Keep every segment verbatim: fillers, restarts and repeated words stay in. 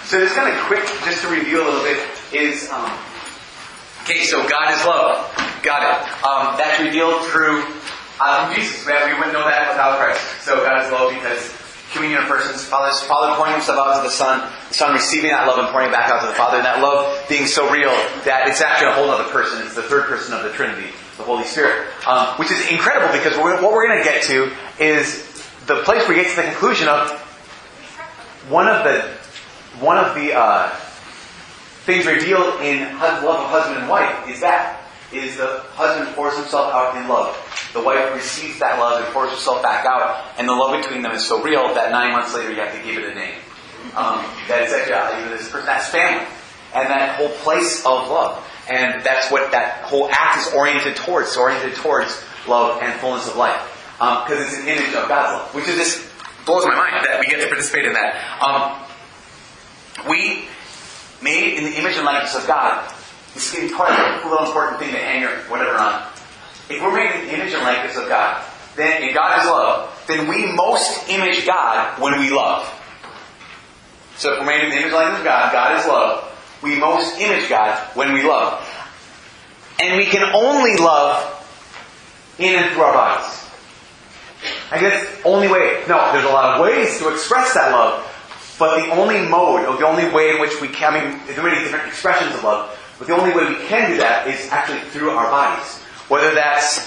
So just kind of quick, just to review a little bit, is, um, okay, so God is love. Got it. Um, that's revealed through uh, Jesus. We wouldn't know that without Christ. So God is love because communion of persons, Father's Father pouring himself out to the Son, the Son receiving that love and pouring it back out to the Father, and that love being so real that it's actually a whole other person. It's the third person of the Trinity, the Holy Spirit. Um, which is incredible because we're, what we're going to get to is the place where we get to the conclusion of one of the one of the uh, things revealed in love of husband and wife is that is the husband pours himself out in love. The wife receives that love and pours herself back out, and the love between them is so real that nine months later you have to give it a name. Um, that is that you know, this person, that's family, and that whole place of love, and that's what that whole act is oriented towards. It's oriented towards love and fullness of life, because um, it's an image of God's love, which is just blows my mind that we get to participate in that. Um, we made in the image and likeness of God. This is a little important thing to hang your whatever on. If we're made in the image and likeness of God, then if God is love, then we most image God when we love. So if we're made in the image and likeness of God, God is love, we most image God when we love. And we can only love in and through our bodies. I guess only way. No, there's a lot of ways to express that love, but the only mode, or the only way in which we can, I mean, there are many different expressions of love, but the only way we can do that is actually through our bodies. Whether that's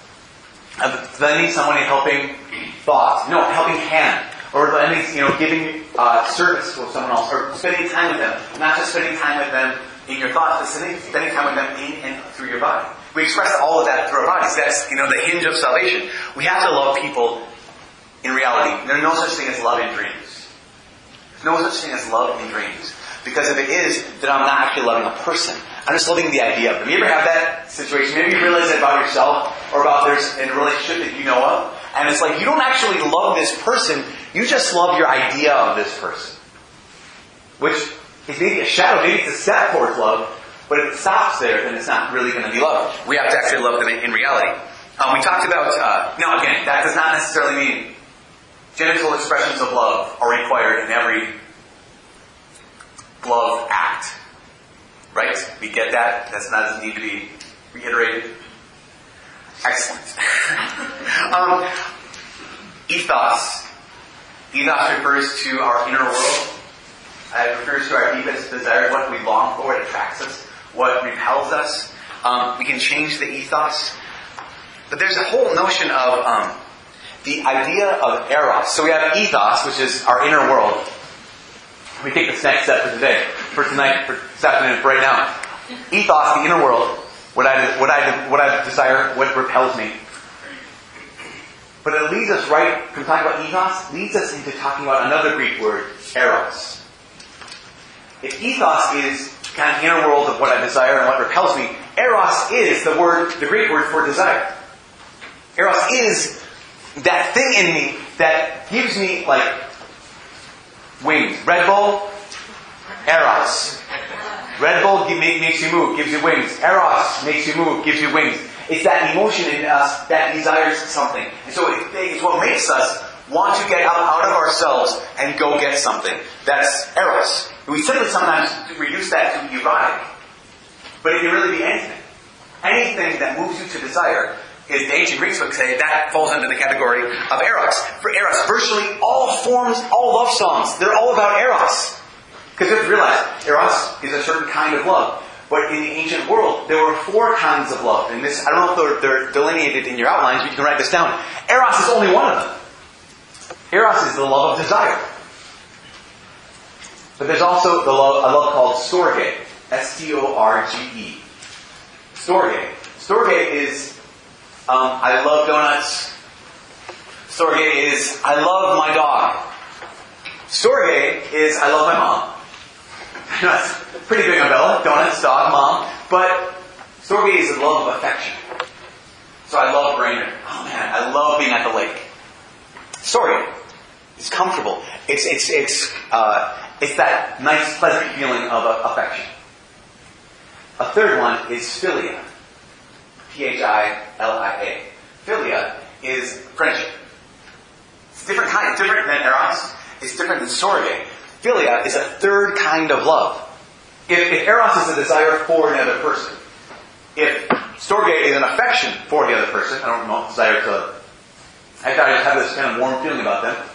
lending someone a helping thought, no, helping hand, or lending, you know, giving uh, service to someone else, or spending time with them. Not just spending time with them in your thoughts, but spending, spending time with them in and through your body. We express all of that through our bodies. That's, you know, the hinge of salvation. We have to love people in reality. There's no such thing as love in dreams. There's no such thing as love in dreams. Because if it is, then I'm not actually loving a person. I'm just loving the idea of them. You ever have that situation? Maybe you realize it about yourself or about there's in a relationship that you know of. And it's like you don't actually love this person. You just love your idea of this person. Which is maybe a shadow. Maybe it's a step towards love. But if it stops there, then it's not really going to be love. We have to actually love them in reality. Um, we talked about... Uh, now again, that does not necessarily mean genital expressions of love are required in every love act. Right? We get that. That doesn't need to be reiterated. Excellent. um, ethos. Ethos refers to our inner world. It refers to our deepest desire, what we long for, what attracts us, what repels us. Um, we can change the ethos. But there's a whole notion of um, the idea of eros. So we have ethos, which is our inner world. We take this next step for today, for tonight, for this afternoon, for right now. Ethos, the inner world, what I, what I, what I desire, what repels me. But it leads us right, from talking about ethos, leads us into talking about another Greek word, eros. If ethos is kind of the inner world of what I desire and what repels me, eros is the word, the Greek word for desire. Eros is that thing in me that gives me, like, wings. Red Bull, eros. Red Bull makes you move, gives you wings. Eros makes you move, gives you wings. It's that emotion in us that desires something. And so it's what makes us want to get out, out of ourselves and go get something. That's eros. We simply sometimes reduce that to erotic. But it can really be anything. Anything that moves you to desire, as the ancient Greeks would say, that falls under the category of eros. For eros, virtually all forms, all love songs, they're all about eros. Because you have to realize, eros is a certain kind of love. But in the ancient world, there were four kinds of love. And this, I don't know if they're, they're delineated in your outlines, but you can write this down. Eros is only one of them. Eros is the love of desire. But there's also the love, a love called storge. S T O R G E. Storge. Storge is, um, I love donuts. Storge is, I love my dog. Storge is, I love my mom. That's pretty big umbrella. Donuts, dog, mom. But storge is a love of affection. So I love Brainerd. Oh man, I love being at the lake. Storge. It's comfortable. It's it's it's uh, it's that nice, pleasant feeling of uh, affection. A third one is philia. P H I L I A. Philia is friendship. It's a different kind. It's different than eros. It's different than storge. Philia is a third kind of love. If, if eros is a desire for another person, if storge is an affection for the other person, I don't know, desire to, I thought I have this kind of warm feeling about them.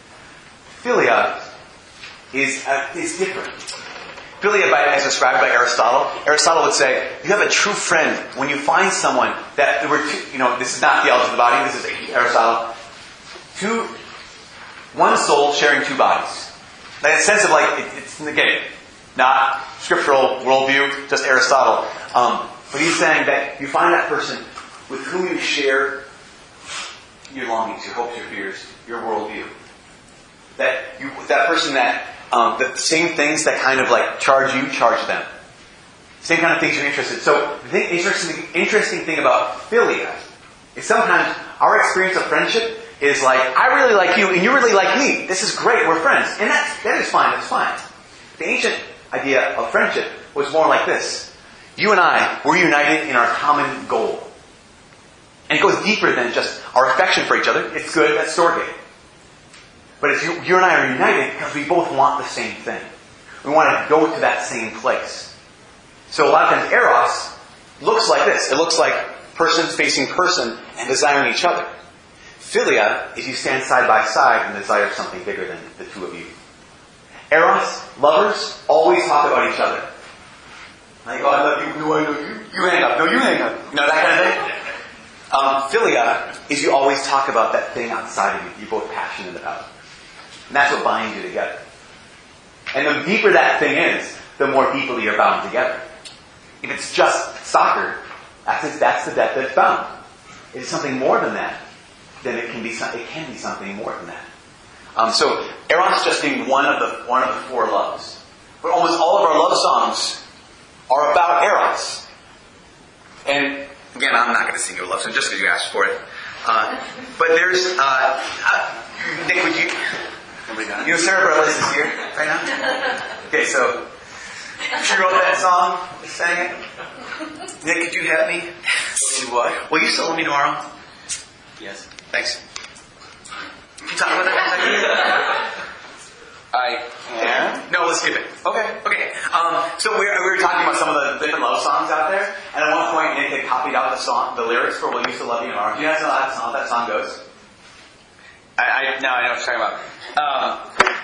Philia is uh, is different. Philia, by, as described by Aristotle, Aristotle would say, you have a true friend when you find someone that there were two, you know, this is not theology of the body, this is Aristotle. Two, one soul sharing two bodies. Like a sense of like, it, it's again, not scriptural worldview, just Aristotle. Um, but he's saying that you find that person with whom you share your longings, your hopes, your fears, your worldview. That you, that person that um, the same things that kind of like charge you, charge them. Same kind of things you're interested in. So the thing, interesting, interesting thing about philia is sometimes our experience of friendship is like, I really like you and you really like me. This is great, we're friends. And that's, that is fine, that's fine. The ancient idea of friendship was more like this. You and I, we're united in our common goal. And it goes deeper than just our affection for each other. It's good, that's storge. But it's you, you and I are united because we both want the same thing. We want to go to that same place. So a lot of times eros looks like this. It looks like person facing person and desiring each other. Philia is you stand side by side and desire something bigger than the two of you. Eros, lovers, always talk about each other. Like, oh, I love you. No, I love you. You hang up. No, you hang up. You know, that kind of thing. Um, philia is you always talk about that thing outside of you you're both passionate about. And that's what binds you together. And the deeper that thing is, the more deeply you're bound together. If it's just soccer, that's, it, that's the depth that's bound. If it's something more than that, then it can be some, it can be something more than that. Um, so eros just being one of the one of the four loves, but almost all of our love songs are about eros. And again, I'm not going to sing your love song just because you asked for it. Uh, but there's uh, uh, Nick, would you? You know, Sarah Bareilles is here right now. Okay, so she wrote that song, sang it. Nick, could you help me? Do what? Will you still love me tomorrow? Yes. Thanks. Can you talk about that? I can. No, let's skip it. Okay. Okay. Um, so we were, we were talking about some of the different love songs out there, and at one point Nick had copied out the song, the lyrics for "Will You Still Love Me Tomorrow." Do you guys know how that song, that song goes? I, I now I know what you're talking about. Um,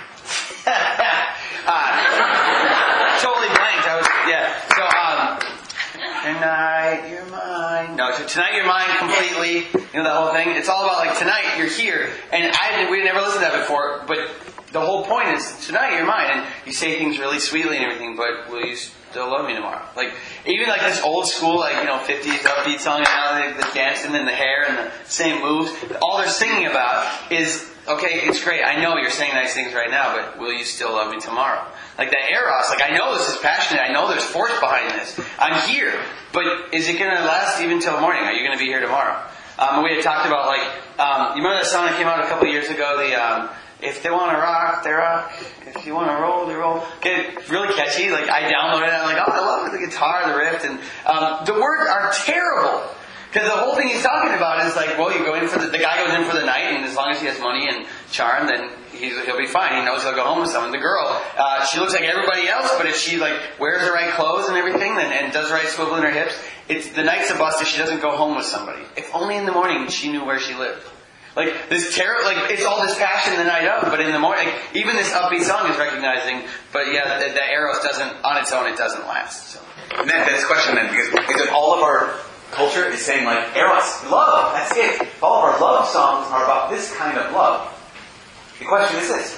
uh, totally blanked. I was yeah. So um, tonight you're mine. No, so tonight you're mine completely. You know that whole thing. It's all about like tonight you're here, and I we never listened to that before, but. The whole point is, tonight you're mine, and you say things really sweetly and everything, but will you still love me tomorrow? Like, even like this old school, like, you know, fifties upbeat song, and now they, the dancing and the hair and the same moves, all they're singing about is, okay, it's great, I know you're saying nice things right now, but will you still love me tomorrow? Like that eros, like, I know this is passionate, I know there's force behind this, I'm here, but is it going to last even till morning? Are you going to be here tomorrow? Um, we had talked about, like, um, you remember that song that came out a couple of years ago, the, um, if they want to rock, they rock. If you want to roll, they roll. Okay, really catchy. Like, I downloaded it. I'm like, oh, I love it. The guitar, the riff. And um, the words are terrible. Because the whole thing he's talking about is like, well, you go in for the, the guy goes in for the night, and as long as he has money and charm, then he's, he'll be fine. He knows he'll go home with someone. The girl, uh, she looks like everybody else, but if she like wears the right clothes and everything, then, and does the right swivel in her hips, it's the night's a bust if she doesn't go home with somebody. If only in the morning she knew where she lived. Like, this terror, like, it's all this passion the night of, but in the morning, like, even this upbeat song is recognizing, but yeah, that, that eros doesn't, on its own, it doesn't last. So. And that, that's the question then, because, because all of our culture is saying, like, eros, love, that's it. All of our love songs are about this kind of love. The question is this: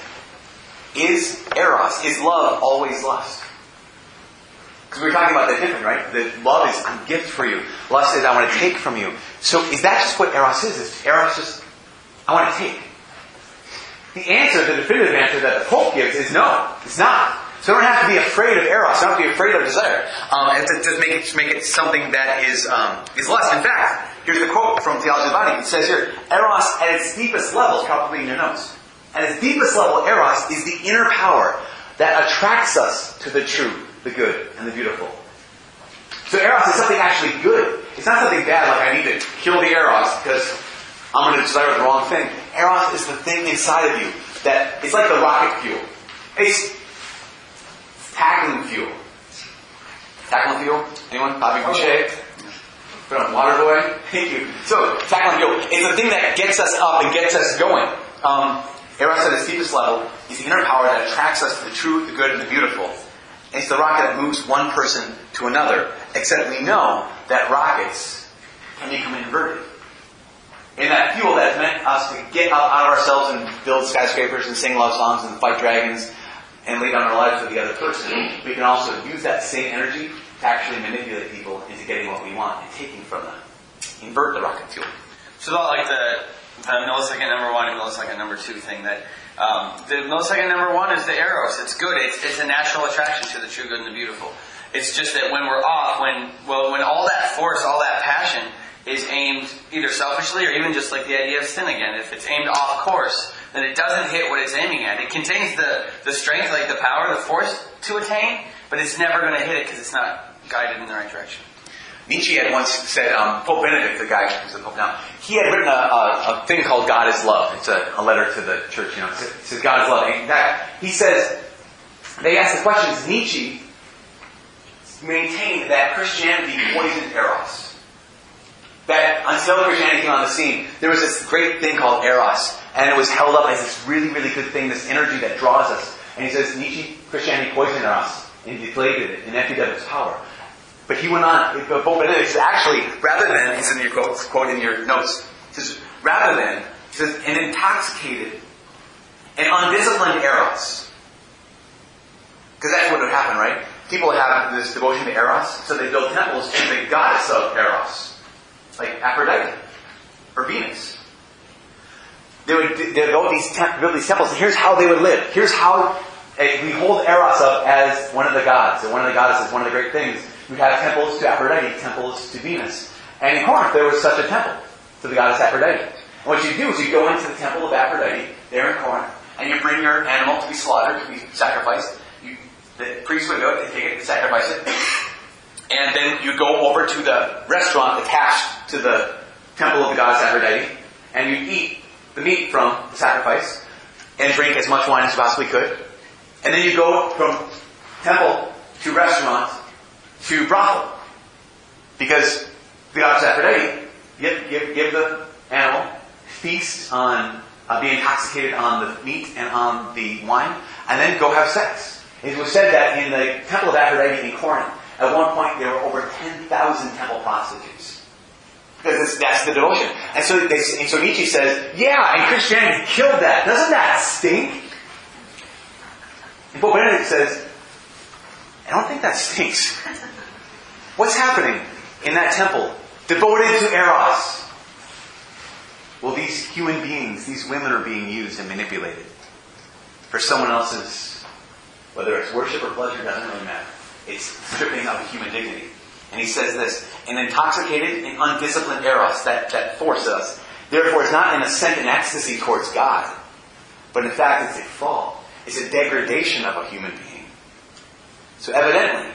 is eros, is love always lust? Because we were talking about that different, right? That love is a gift for you. Lust is I want to take from you. So is that just what eros is? Is eros just I want to take? The answer, the definitive answer that the Pope gives is no, it's not. So don't have to be afraid of eros. Don't have to be afraid of desire. Um, I have to just make it make it something that is um, is lust. In fact, here's the quote from Theology of the Body. It says here, eros at its deepest level, probably in your notes, at its deepest level, eros is the inner power that attracts us to the true, the good, and the beautiful. So eros is something actually good. It's not something bad like I need to kill the eros because I'm going to desire the wrong thing. Eros is the thing inside of you that it's like the rocket fuel. It's fuel. Tackling fuel? Anyone? Bobby Boucher? Put on water boy? Thank you. So, tackling fuel is the thing that gets us up and gets us going. Um, Eros at its deepest level is the inner power that attracts us to the true, the good, and the beautiful. It's the rocket that moves one person to another. Except we know that rockets can become inverted. And that fuel that's meant us to get out, out of ourselves and build skyscrapers and sing love songs and fight dragons and lay down our lives for the other person, we can also use that same energy to actually manipulate people into getting what we want and taking from them. Invert the rocket fuel. So it's not like the, the millisecond number one and millisecond number two thing that um, the millisecond number one is the Eros. It's good. It's, it's a natural attraction to the true, good, and the beautiful. It's just that when we're off, when well, when all that force, all that passion is aimed either selfishly or even just like the idea of sin again. If it's aimed off course, then it doesn't hit what it's aiming at. It contains the, the strength, like the power, the force to attain, but it's never going to hit it because it's not guided in the right direction. Nietzsche had once said, um, Pope Benedict, the guy who's the Pope now, he had written a, a, a thing called God is Love. It's a, a letter to the church, you know. It says God is love. And that, he says, they asked the question, does Nietzsche maintain that Christianity poisoned Eros? That until Christianity came on the scene, there was this great thing called Eros, and it was held up as this really, really good thing, this energy that draws us. And he says, Nietzsche, Christianity poisoned Eros, and deflated it, and emptied of its power. But he went on, Pope Benedict says, actually, rather than, he's in your quote, quote in your notes, he says, rather than, he says, an intoxicated and undisciplined Eros. Because that's what would happen, right? People have this devotion to Eros, so they build temples to the goddess of Eros. Like Aphrodite or Venus. They would they would build these, te- build these temples, and here's how they would live. Here's how uh, we hold Eros up as one of the gods, or one of the goddesses, one of the great things. We have temples to Aphrodite, temples to Venus. And in Corinth, there was such a temple to the goddess Aphrodite. And what you do is you go into the temple of Aphrodite, there in Corinth, and you bring your animal to be slaughtered, to be sacrificed. You, the priest would go and take it and sacrifice it. And then you go over to the restaurant attached to the temple of the goddess Aphrodite, and you eat the meat from the sacrifice, and drink as much wine as you possibly could. And then you go from temple to restaurant to brothel. Because the goddess Aphrodite, give, give, give the animal, feast on, uh, be intoxicated on the meat and on the wine, and then go have sex. It was said that in the temple of Aphrodite in Corinth, at one point, there were over ten thousand temple prostitutes. Because that's the devotion. And so, they, and so Nietzsche says, yeah, and Christianity killed that. Doesn't that stink? And Pope Benedict says, I don't think that stinks. What's happening in that temple devoted to Eros? Well, these human beings, these women are being used and manipulated for someone else's, whether it's worship or pleasure, doesn't really matter. It's stripping of human dignity. And he says this, an intoxicated and undisciplined Eros that, that forces us, therefore is not an ascent in ecstasy towards God, but in fact it's a fall. It's a degradation of a human being. So evidently,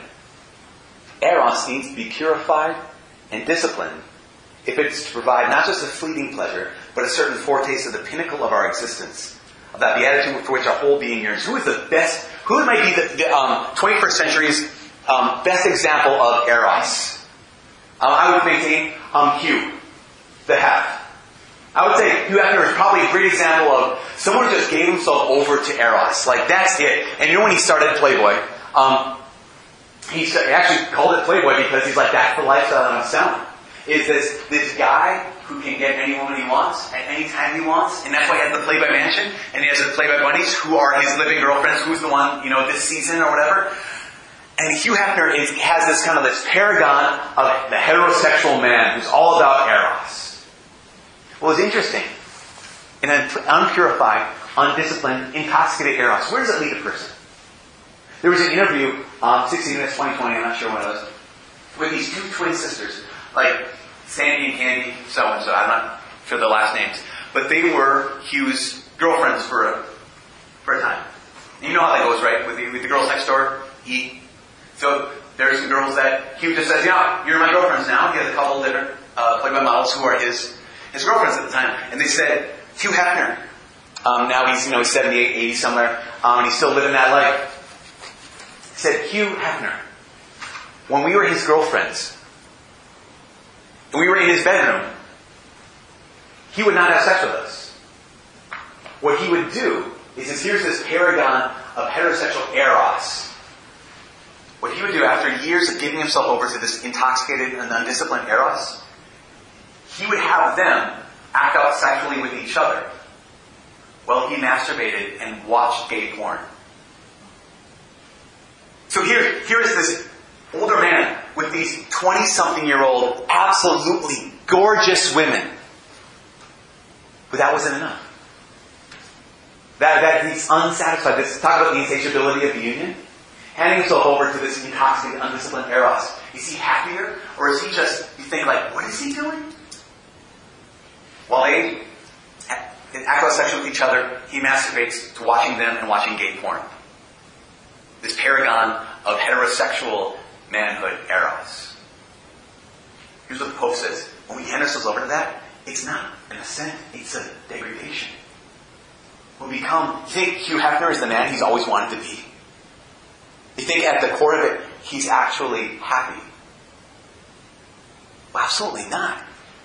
Eros needs to be purified and disciplined if it's to provide not just a fleeting pleasure, but a certain foretaste of the pinnacle of our existence, of that beatitude for which our whole being yearns. Who is the best, who might be the, the um, twenty-first century's Um, best example of Eros? Um, I would maintain um, Hugh, the Hef. I would say Hugh Hefner is probably a great example of someone who just gave himself over to Eros. Like, that's it. And you know when he started Playboy, um, he actually called it Playboy because he's like, that's the lifestyle I'm selling. Is this, this guy who can get any woman he wants at any time he wants, and that's why he has the Playboy mansion, and he has the Playboy bunnies who are his living girlfriends, who's the one, you know, this season or whatever. And Hugh Hefner is, has this kind of this paragon of the heterosexual man who's all about Eros. Well, it's interesting. In an unpurified, undisciplined, intoxicated Eros, where does it lead a person? There was an interview, um, sixty minutes, twenty twenty, I'm not sure when it was, with these two twin sisters, like Sandy and Candy, so and so, I'm not sure their last names, but they were Hugh's girlfriends for a, for a time. And you know how that goes, right? With the, with the girls next door, E. So there's some girls that Hugh just says, yeah, you're my girlfriends now. He has a couple of different uh, Playboy models who are his his girlfriends at the time. And they said, Hugh Hefner, um, now he's, you know, he's seventy-eight, eighty somewhere, um, and he's still living that life. He said, Hugh Hefner, when we were his girlfriends, and we were in his bedroom, he would not have sex with us. What he would do is, is here's this paragon of heterosexual eros. What he would do after years of giving himself over to this intoxicated and undisciplined eros, he would have them act out sexually with each other while he masturbated and watched gay porn. So here, here is this older man with these twenty-something-year-old, absolutely gorgeous women. But that wasn't enough. That, that he's unsatisfied. Let's talk about the insatiability of the union. Handing himself over to this intoxicated, undisciplined eros. Is he happier? Or is he just, you think like, what is he doing? While they act out sexually with each other, he masturbates to watching them and watching gay porn. This paragon of heterosexual manhood eros. Here's what the Pope says. When we hand ourselves over to that, it's not an ascent, it's a degradation. When we become, you think Hugh Hefner is the man he's always wanted to be? You think at the core of it, he's actually happy? Well, absolutely not.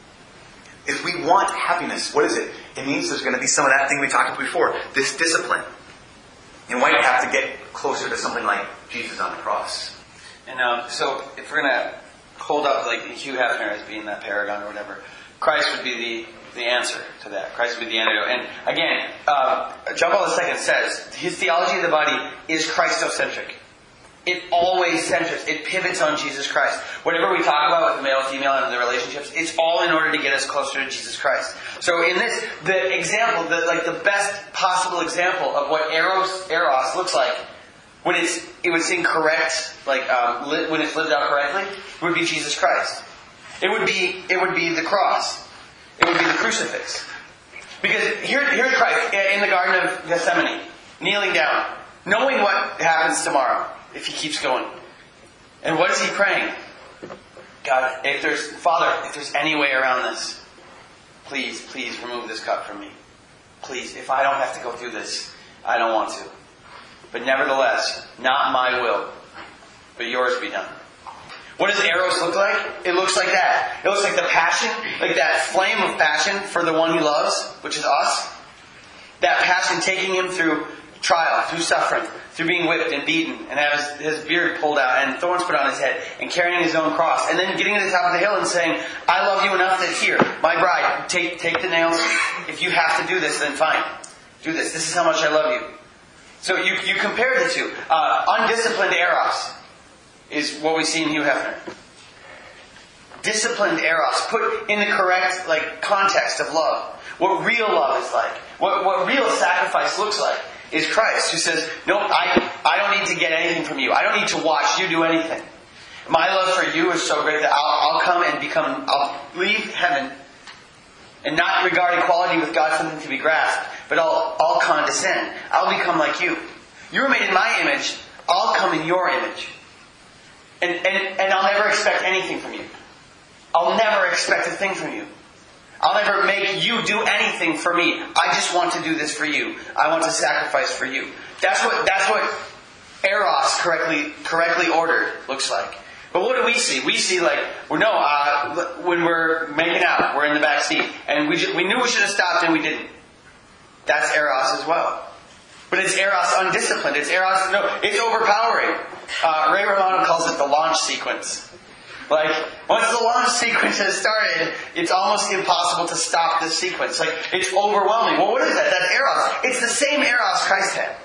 If we want happiness, what is it? It means there's going to be some of that thing we talked about before, this discipline. And why you have to get closer to something like Jesus on the cross. And um, so, if we're going to hold up like Hugh Hefner as being that paragon or whatever, Christ would be the, the answer to that. Christ would be the antidote. And again, uh, John Paul the Second says, his theology of the body is Christocentric. It always centers, it pivots on Jesus Christ. Whatever we talk about with male, female, and the relationships, it's all in order to get us closer to Jesus Christ. So in this, the example, the like the best possible example of what eros eros looks like when it's it was incorrect, like um, li- when it's lived out correctly, would be Jesus Christ. It would be it would be the cross. It would be the crucifix. Because here, here's Christ in the Garden of Gethsemane, kneeling down, knowing what happens tomorrow if he keeps going. And what is he praying? God, if there's, Father, if there's any way around this, please, please remove this cup from me. Please, if I don't have to go through this, I don't want to. But nevertheless, not my will, but yours be done. What does eros look like? It looks like that. It looks like the passion, like that flame of passion for the one he loves, which is us. That passion taking him through trial, through suffering, through being whipped and beaten, and have his, his beard pulled out, and thorns put on his head, and carrying his own cross, and then getting to the top of the hill and saying, I love you enough that here, my bride, take take the nails. If you have to do this, then fine. Do this. This is how much I love you. So you, you compare the two. Uh, undisciplined eros is what we see in Hugh Hefner. Disciplined eros, put in the correct like context of love. What real love is like. What, what real sacrifice looks like. Is Christ, who says, no, I, I don't need to get anything from you. I don't need to watch you do anything. My love for you is so great that I'll, I'll come and become, I'll leave heaven and not regard equality with God something to be grasped, but I'll, I'll condescend. I'll become like you. You were made in my image. I'll come in your image. And, and, and I'll never expect anything from you. I'll never expect a thing from you. I'll never make you do anything for me. I just want to do this for you. I want to sacrifice for you. That's what that's what eros correctly correctly ordered looks like. But what do we see? We see like, well, no, uh, when we're making out, we're in the back seat, and we just, we knew we should have stopped and we didn't. That's eros as well. But it's eros undisciplined. It's eros, no, it's overpowering. Uh, Ray Romano calls it the launch sequence. Like, once the launch sequence has started, it's almost impossible to stop this sequence. Like, it's overwhelming. Well, what is that? That's eros. It's the same eros Christ had.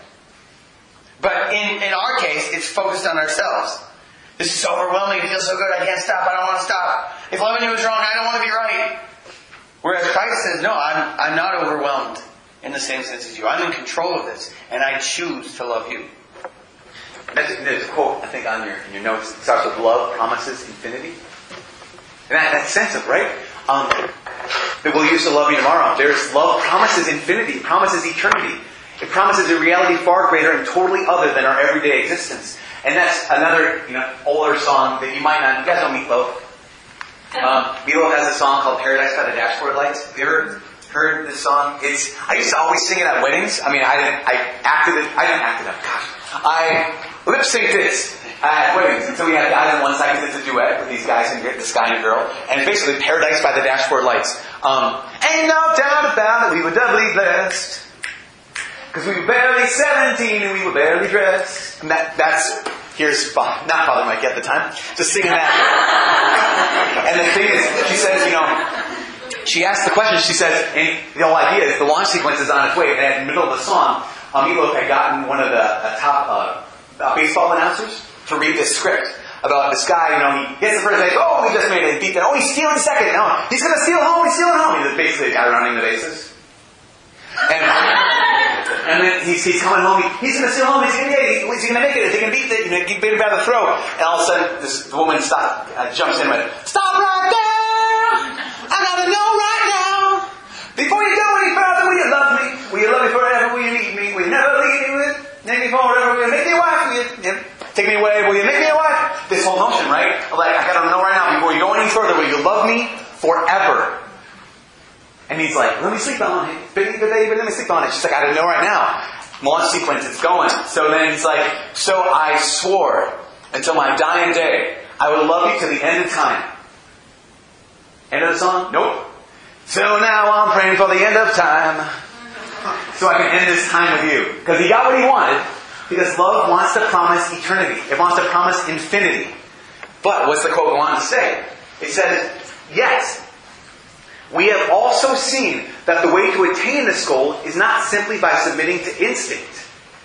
But in, in our case, it's focused on ourselves. This is so overwhelming. It feels so good. I can't stop. I don't want to stop. If loving you is wrong, I don't want to be right. Whereas Christ says, no, I'm, I'm not overwhelmed in the same sense as you. I'm in control of this, and I choose to love you. There's, there's a quote, I think, on your in your notes. It starts with love promises infinity. And that, that sense of, right? Um, that we'll use to love you tomorrow. There's love promises infinity, promises eternity. It promises a reality far greater and totally other than our everyday existence. And that's another, you know, older song that you might not, you guys know Meatloaf. Um, Meatloaf has a song called Paradise by the Dashboard Lights. Have you ever heard this song? It's, I used to always sing it at weddings. I mean, I didn't, I acted it, I didn't act it up, gosh. I lip sync this at weddings. So we have guys on one side because it's a duet with these guys and this guy and girl. And basically Paradise by the Dashboard Lights. Um, ain't no doubt about it, we were doubly blessed. Because we were barely seventeen and we were barely dressed. And that, that's, here's, not Father Mike at the time, just singing that. And the thing is, she says, you know, she asked the question, she says, and the whole idea is the launch sequence is on its way. And in the middle of the song, um, Meatloaf had gotten one of the uh, top uh, uh, baseball announcers to read this script about this guy, you know, he gets the first base, oh, he just made it, beat that, oh, he's stealing second, no, he's going to steal home, he's stealing home. He's basically a guy running the bases. And, and then he's, he's coming home, he, he's going to steal home, he's going to get it, he's going to make it, is he going to beat it, you know, he beat it by the throat. And all of a sudden, this woman stop, uh, jumps in with, stop right there, I gotta know right now, before you go any further, will you love me, will you love me forever, will you need me, will you never leave me with, make me forever, will you make me a wife, will you, yeah. Take me away, will you make me a wife? This whole notion, right? Like, I gotta know right now, before you go any further, will you love me forever? And he's like, let me sleep on it. Baby, baby, let me sleep on it. She's like, I gotta know right now. Launch sequence, it's going. So then he's like, so I swore until my dying day, I would love you to the end of time. End of the song? Nope. So now I'm praying for the end of time. So I can end this time with you. Because he got what he wanted. Because love wants to promise eternity. It wants to promise infinity. But what's the quote go on to say? It says, yes, we have also seen that the way to attain this goal is not simply by submitting to instinct.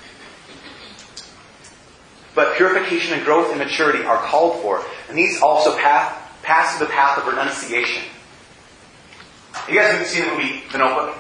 But purification and growth and maturity are called for. And these also path, pass through the path of renunciation. You guys have seen the movie The Notebook?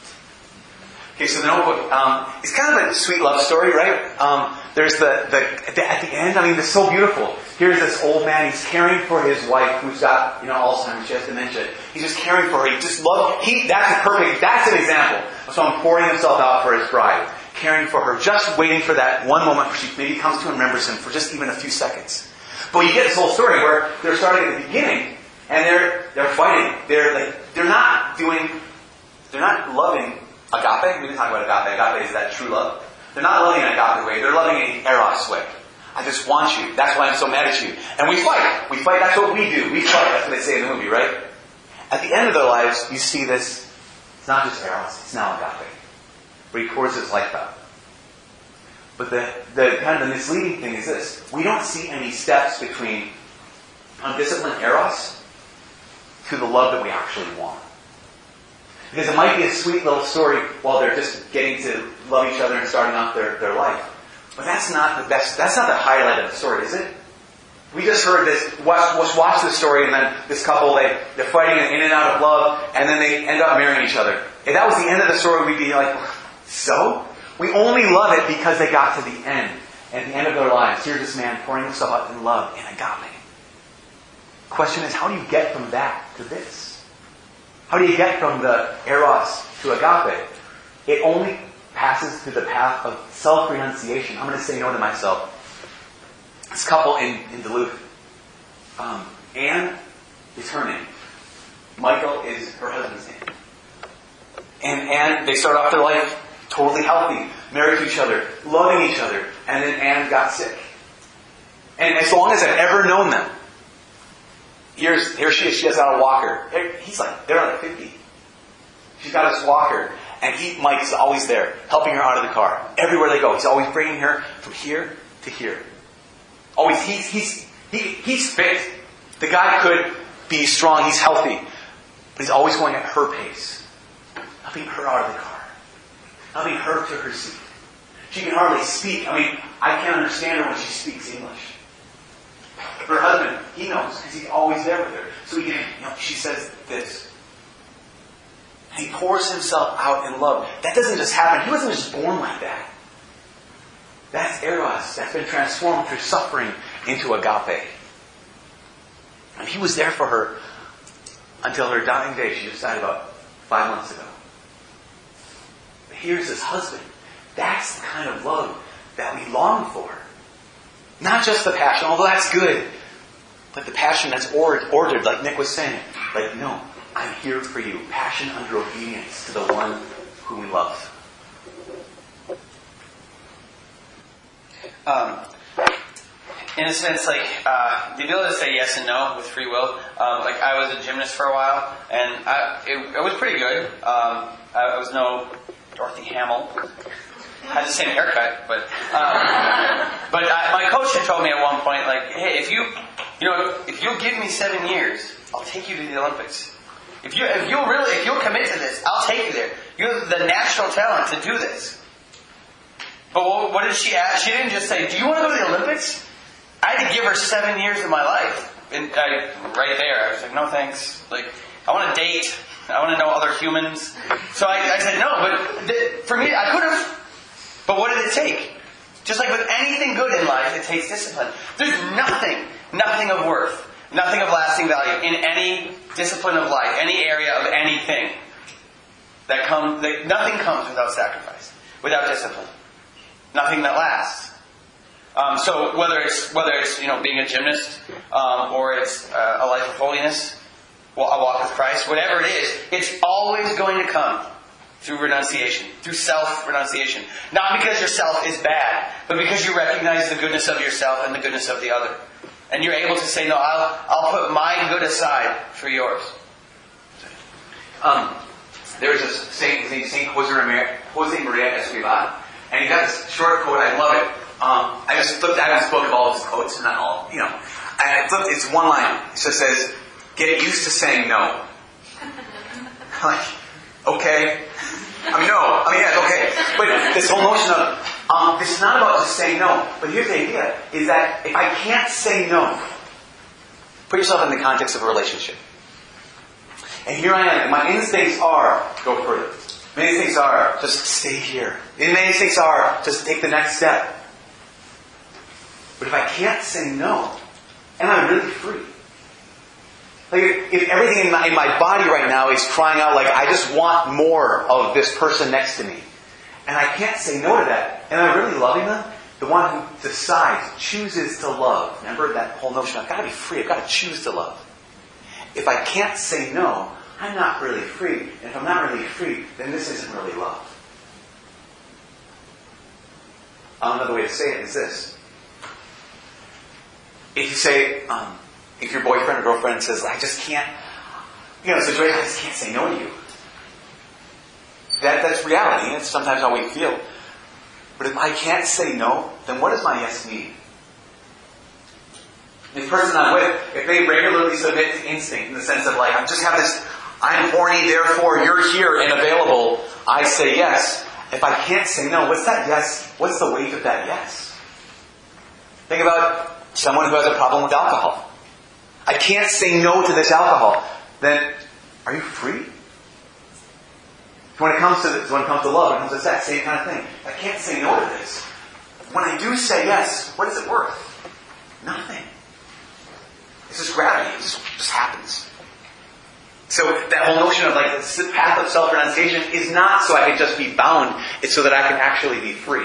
Okay, so The Notebook um, is kind of a sweet love story, right? Um, there's the, the, the, at the end, I mean, it's so beautiful. Here's this old man, he's caring for his wife who's got, you know, Alzheimer's, she has dementia. He's just caring for her. He just loves, he, that's a perfect, that's an example of someone pouring himself out for his bride. Caring for her, just waiting for that one moment where she maybe comes to and remembers him for just even a few seconds. But you get this whole story where they're starting at the beginning, and they're, they're fighting. They're like, they're not doing, they're not loving agape. We didn't talk about agape. Agape is that true love. They're not loving an agape way. They're loving an eros way. I just want you. That's why I'm so mad at you. And we fight. We fight. That's what we do. We fight. That's what they say in the movie, right? At the end of their lives, you see this. It's not just eros. It's now agape. Where he pours his life out. But the, the kind of the misleading thing is this. We don't see any steps between undisciplined eros to the love that we actually want. Because it might be a sweet little story while they're just getting to love each other and starting off their, their life. But that's not the best, that's not the highlight of the story, is it? We just heard this, watch, let's watch this story, and then this couple, they, they're fighting in and out of love, and then they end up marrying each other. If that was the end of the story, we'd be like, so? We only love it because they got to the end. At the end of their lives, here's this man pouring himself out in love in agape. The question is, how do you get from that to this? How do you get from the eros to agape? It only passes through the path of self-renunciation. I'm going to say no to myself. This couple in, in Duluth, um, Anne is her name. Michael is her husband's name. And Anne, they start off their life totally healthy, married to each other, loving each other, and then Anne got sick. And as long as I've ever known them, here's, here she is, she has got a walker. He's like, they're like fifty. She's got this walker, and he, Mike, is always there, helping her out of the car. Everywhere they go, he's always bringing her from here to here. Always, he's, he's, he, he's fit. The guy could be strong, he's healthy, but he's always going at her pace, helping her out of the car. Helping her to her seat. She can hardly speak. I mean, I can't understand her when she speaks English. Her husband, he knows, because he's always there with her. So he can, you know, she says this. And he pours himself out in love. That doesn't just happen. He wasn't just born like that. That's eros. That's been transformed through suffering into agape. And he was there for her until her dying day. She just died about five months ago. Here's his husband. That's the kind of love that we long for. Not just the passion, although that's good, but the passion that's ordered, like Nick was saying. Like, no, I'm here for you. Passion under obedience to the one whom we love. Um, in a sense, like uh, the ability to say yes and no with free will. Um, like I was a gymnast for a while, and I, it, it was pretty good. Um, I, I was no Dorothy Hamill. Had the same haircut, but um, but I, my coach had told me at one point, like, hey, if you you know if you'll give me seven years, I'll take you to the Olympics. If you if you'll really if you'll commit to this, I'll take you there. You have the natural talent to do this. But what, what did she ask? She didn't just say, do you want to go to the Olympics? I had to give her seven years of my life. And I, right there, I was like, no thanks. Like, I want to date. I want to know other humans. So I, I said no, but th- for me, I could have. But what did it take? Just like with anything good in life, it takes discipline. There's nothing, nothing of worth, nothing of lasting value in any discipline of life, any area of anything. That comes, that nothing comes without sacrifice, without discipline. Nothing that lasts. Um, so whether it's whether it's you know being a gymnast um, or it's uh, a life of holiness, well, a walk with Christ, whatever it is, it's always going to come through renunciation, through self-renunciation. Not because your self is bad, but because you recognize the goodness of yourself and the goodness of the other, and you're able to say, no, I'll I'll put my good aside for yours. Um, there's a Saint Saint Jose Maria, Jose Maria Escrivá. And he got this short quote, I love it. Um, I just flipped out his book of all his quotes, not all, you know. And I flipped, it's one line. It just says, get used to saying no. Like, okay. I mean, no. I mean, yeah, okay. But this whole notion of, um, this is not about just saying no. But here's the idea, is that if I can't say no, put yourself in the context of a relationship. And here I am, my instincts are, go further. My instincts are, just stay here. And my instincts are, just take the next step. But if I can't say no, am I really free? Like, if everything in my, in my body right now is crying out like, I just want more of this person next to me, and I can't say no to that, am I really loving them? The one who decides, chooses to love. Remember that whole notion, I've got to be free, I've got to choose to love. If I can't say no, I'm not really free. And if I'm not really free, then this isn't really love. Another way to say it is this. If you say, um, if your boyfriend or girlfriend says, I just can't, you know, it's a great, I just can't say no to you. That, that's reality. It's sometimes how we feel. But if I can't say no, then what does my yes mean? The person I'm with, if they regularly submit to instinct in the sense of like, I just have this, I'm horny, therefore you're here and available, I say yes. If I can't say no, what's that yes? What's the weight of that yes? Think about someone who has a problem with alcohol. I can't say no to this alcohol. Then, are you free? When it comes to this, when it comes to love, when it comes to sex, same kind of thing. I can't say no to this. When I do say yes, what is it worth? Nothing. It's just gravity. It just, just happens. So that whole notion of like the path of self-renunciation is not so I can just be bound. It's so that I can actually be free.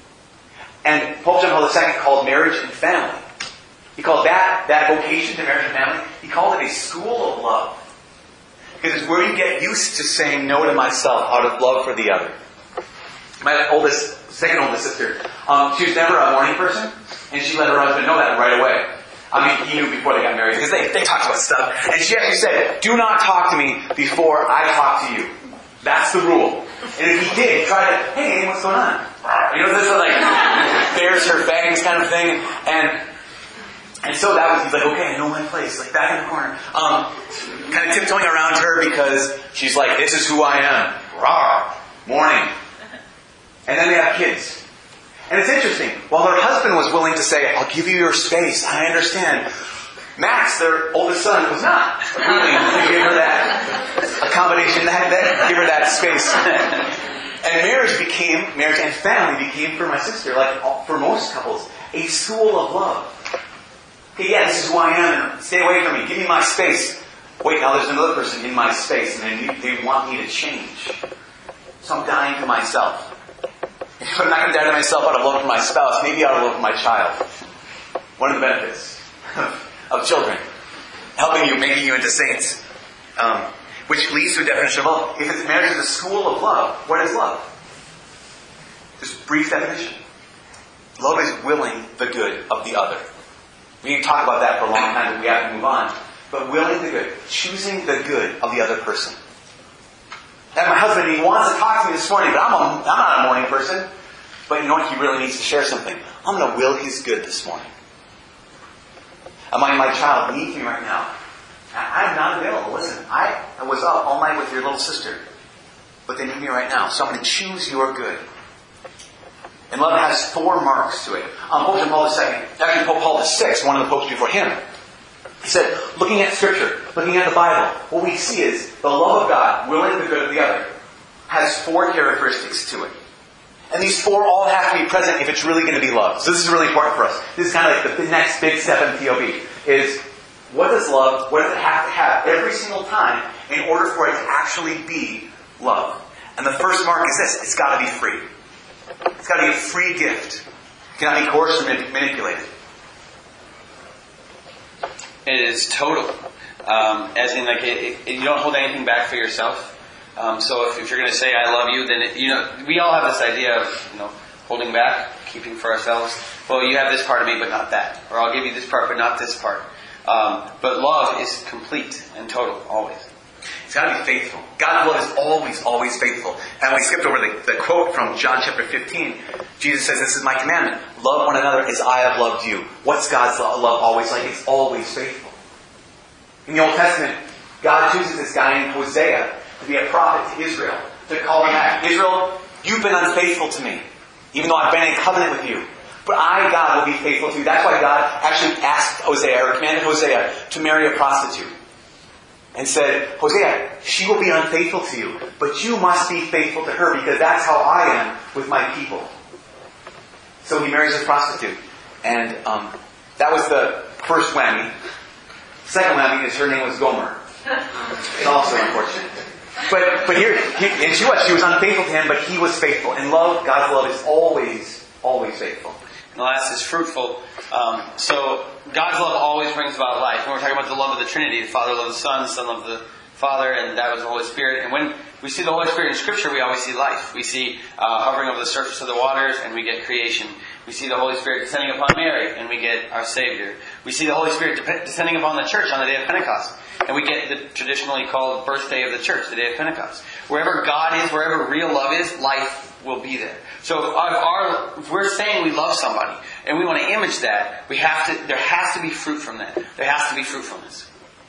And Pope John Paul the Second called marriage and family. He called that, that vocation to marriage and family, he called it a school of love. Because it's where you get used to saying no to myself out of love for the other. My oldest, second oldest sister, um, she was never a morning person, and she let her husband know that right away. I mean, he knew before they got married, because they, they talked about stuff. And she actually said, do not talk to me before I talk to you. That's the rule. And if he did, he tried to, hey, what's going on? You know, this is like, bears her fangs kind of thing. And and so that was, he's like, okay, I know my place. Like, back in the corner. Um, kind of tiptoeing around her because she's like, this is who I am. Rawr. Morning. And then they have kids. And it's interesting. While her husband was willing to say, I'll give you your space, I understand. Max, their oldest son, was not willing to give her that accommodation, that, that give her that space. And marriage became, marriage and family became for my sister, like for most couples, a school of love. Okay, yeah, this is who I am. Stay away from me. Give me my space. Wait, now there's another person in my space, and they, they want me to change. So I'm dying to myself. If I'm not going to die to myself out of love for my spouse, maybe out of love for my child. One of the benefits of children. Helping you, making you into saints. Um, which leads to a definition of love. If it's marriage is a school of love, what is love? Just brief definition. Love is willing the good of the other. We can talk about that for a long time, but we have to move on. But willing the good. Choosing the good of the other person. And my husband, he wants to talk to me this morning, but I'm, a, I'm not a morning person. But you know what? He really needs to share something. I'm going to will his good this morning. And my, my child needs me right now. I, I'm not available. Listen, I, I was up all night with your little sister. But they need me right now. So I'm going to choose your good. And love has four marks to it. Um, Pope John Paul the Second, actually Pope Paul the Sixth, one of the popes before him, he said, looking at Scripture, looking at the Bible, what we see is the love of God, willing the good of the other, has four characteristics to it. And these four all have to be present if it's really going to be love. So this is really important for us. This is kind of like the next big step in T O B, is what does love, what does it have to have every single time in order for it to actually be love? And the first mark is this, it's got to be free. It's got to be a free gift. It cannot be coerced or manipulated. It is total. Um, as in, like, it, it, you don't hold anything back for yourself. Um, so if, if you're going to say "I love you," then it, you know we all have this idea of you know holding back, keeping for ourselves. Well, you have this part of me, but not that, or I'll give you this part, but not this part. Um, but love is complete and total, always. It's got to be faithful. God's love is always, always faithful. And we skipped over the, the quote from John chapter fifteen. Jesus says, "This is my commandment. Love one another as I have loved you." What's God's love always like? It's always faithful. In the Old Testament, God chooses this guy named Hosea to be a prophet to Israel, to call him back. Israel, you've been unfaithful to me, even though I've been in covenant with you. But I, God, will be faithful to you. That's why God actually asked Hosea, or commanded Hosea, to marry a prostitute. And said, Hosea, she will be unfaithful to you, but you must be faithful to her, because that's how I am with my people. So he marries a prostitute. And um, that was the first whammy. Second whammy is her name was Gomer. It's also unfortunate. But but here, he, and she was, she was unfaithful to him, but he was faithful. And love, God's love is always, always faithful. And the last is fruitful. Um, so God's love always brings about life. When we're talking about the love of the Trinity, the Father loved the Son, the Son loved the Father, and that was the Holy Spirit. And when we see the Holy Spirit in Scripture, we always see life. We see uh, hovering over the surface of the waters, and we get creation. We see the Holy Spirit descending upon Mary, and we get our Savior. We see the Holy Spirit de- descending upon the church on the day of Pentecost, and we get the traditionally called birthday of the church, the day of Pentecost. Wherever God is, wherever real love is, life will be there. So if, our, if we're saying we love somebody, and we want to image that, we have to. There has to be fruit from that. There has to be fruitfulness.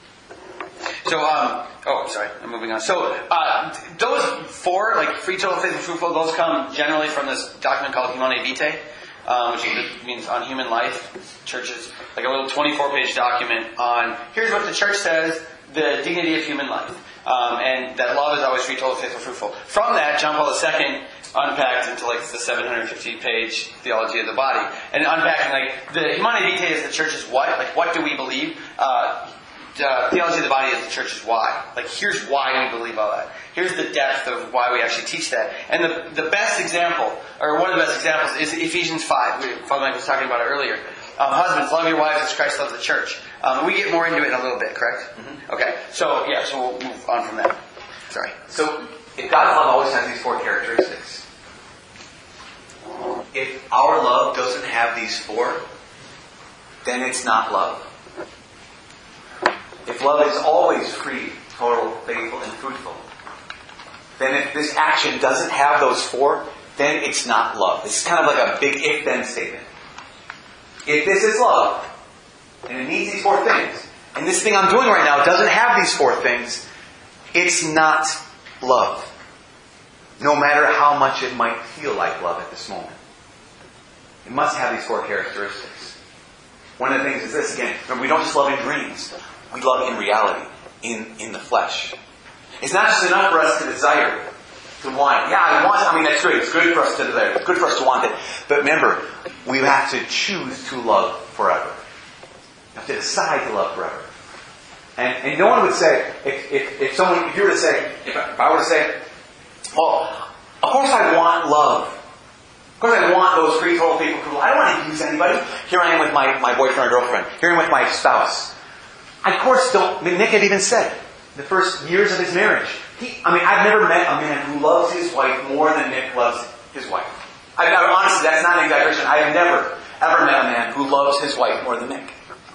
So, um, oh, sorry, I'm moving on. So, uh, those four, like free, total, faithful, fruitful, those come generally from this document called Humanae Vitae, um, which means on human life. Churches, like a little twenty-four page document on, here's what the church says, the dignity of human life. Um, and that love is always free, total, faithful, fruitful. From that, John Paul the Second unpacked into like the seven hundred fifty page theology of the body. And unpacking, like, the Humanae Vitae is the church's what? Like, what do we believe? Uh, Uh, theology of the body is the church's why. Like, here's why we believe all that. Here's the depth of why we actually teach that. And the the best example, or one of the best examples, is Ephesians five. We, Father Mike was talking about it earlier. Um, husbands, love your wives as Christ loves the church. Um, we get more into it in a little bit, correct? Mm-hmm. Okay. So, yeah, so we'll move on from that. Sorry. So, if God's love always has these four characteristics, if our love doesn't have these four, then it's not love. If love is always free, total, faithful, and fruitful, then if this action doesn't have those four, then it's not love. This is kind of like a big if-then statement. If this is love, and it needs these four things, and this thing I'm doing right now doesn't have these four things, it's not love. No matter how much it might feel like love at this moment. It must have these four characteristics. One of the things is this, again, remember, we don't just love in dreams. We love in reality, in, in the flesh. It's not just enough for us to desire, to want it. Yeah, I want it. I mean, that's great. It's good for us to desire. It's good for us to want it. But remember, we have to choose to love forever. We have to decide to love forever. And, and no one would say, if, if, if someone, if you were to say, if I, if I were to say, well, of course I want love. Of course I want those free, total, faithful, fruitful. I don't want to use anybody. Here I am with my, my boyfriend or girlfriend. Here I am with my spouse. I, of course, don't. I mean, Nick had even said, the first years of his marriage, he, I mean, I've never met a man who loves his wife more than Nick loves his wife. I, I, honestly, that's not an exaggeration. I have never, ever met a man who loves his wife more than Nick.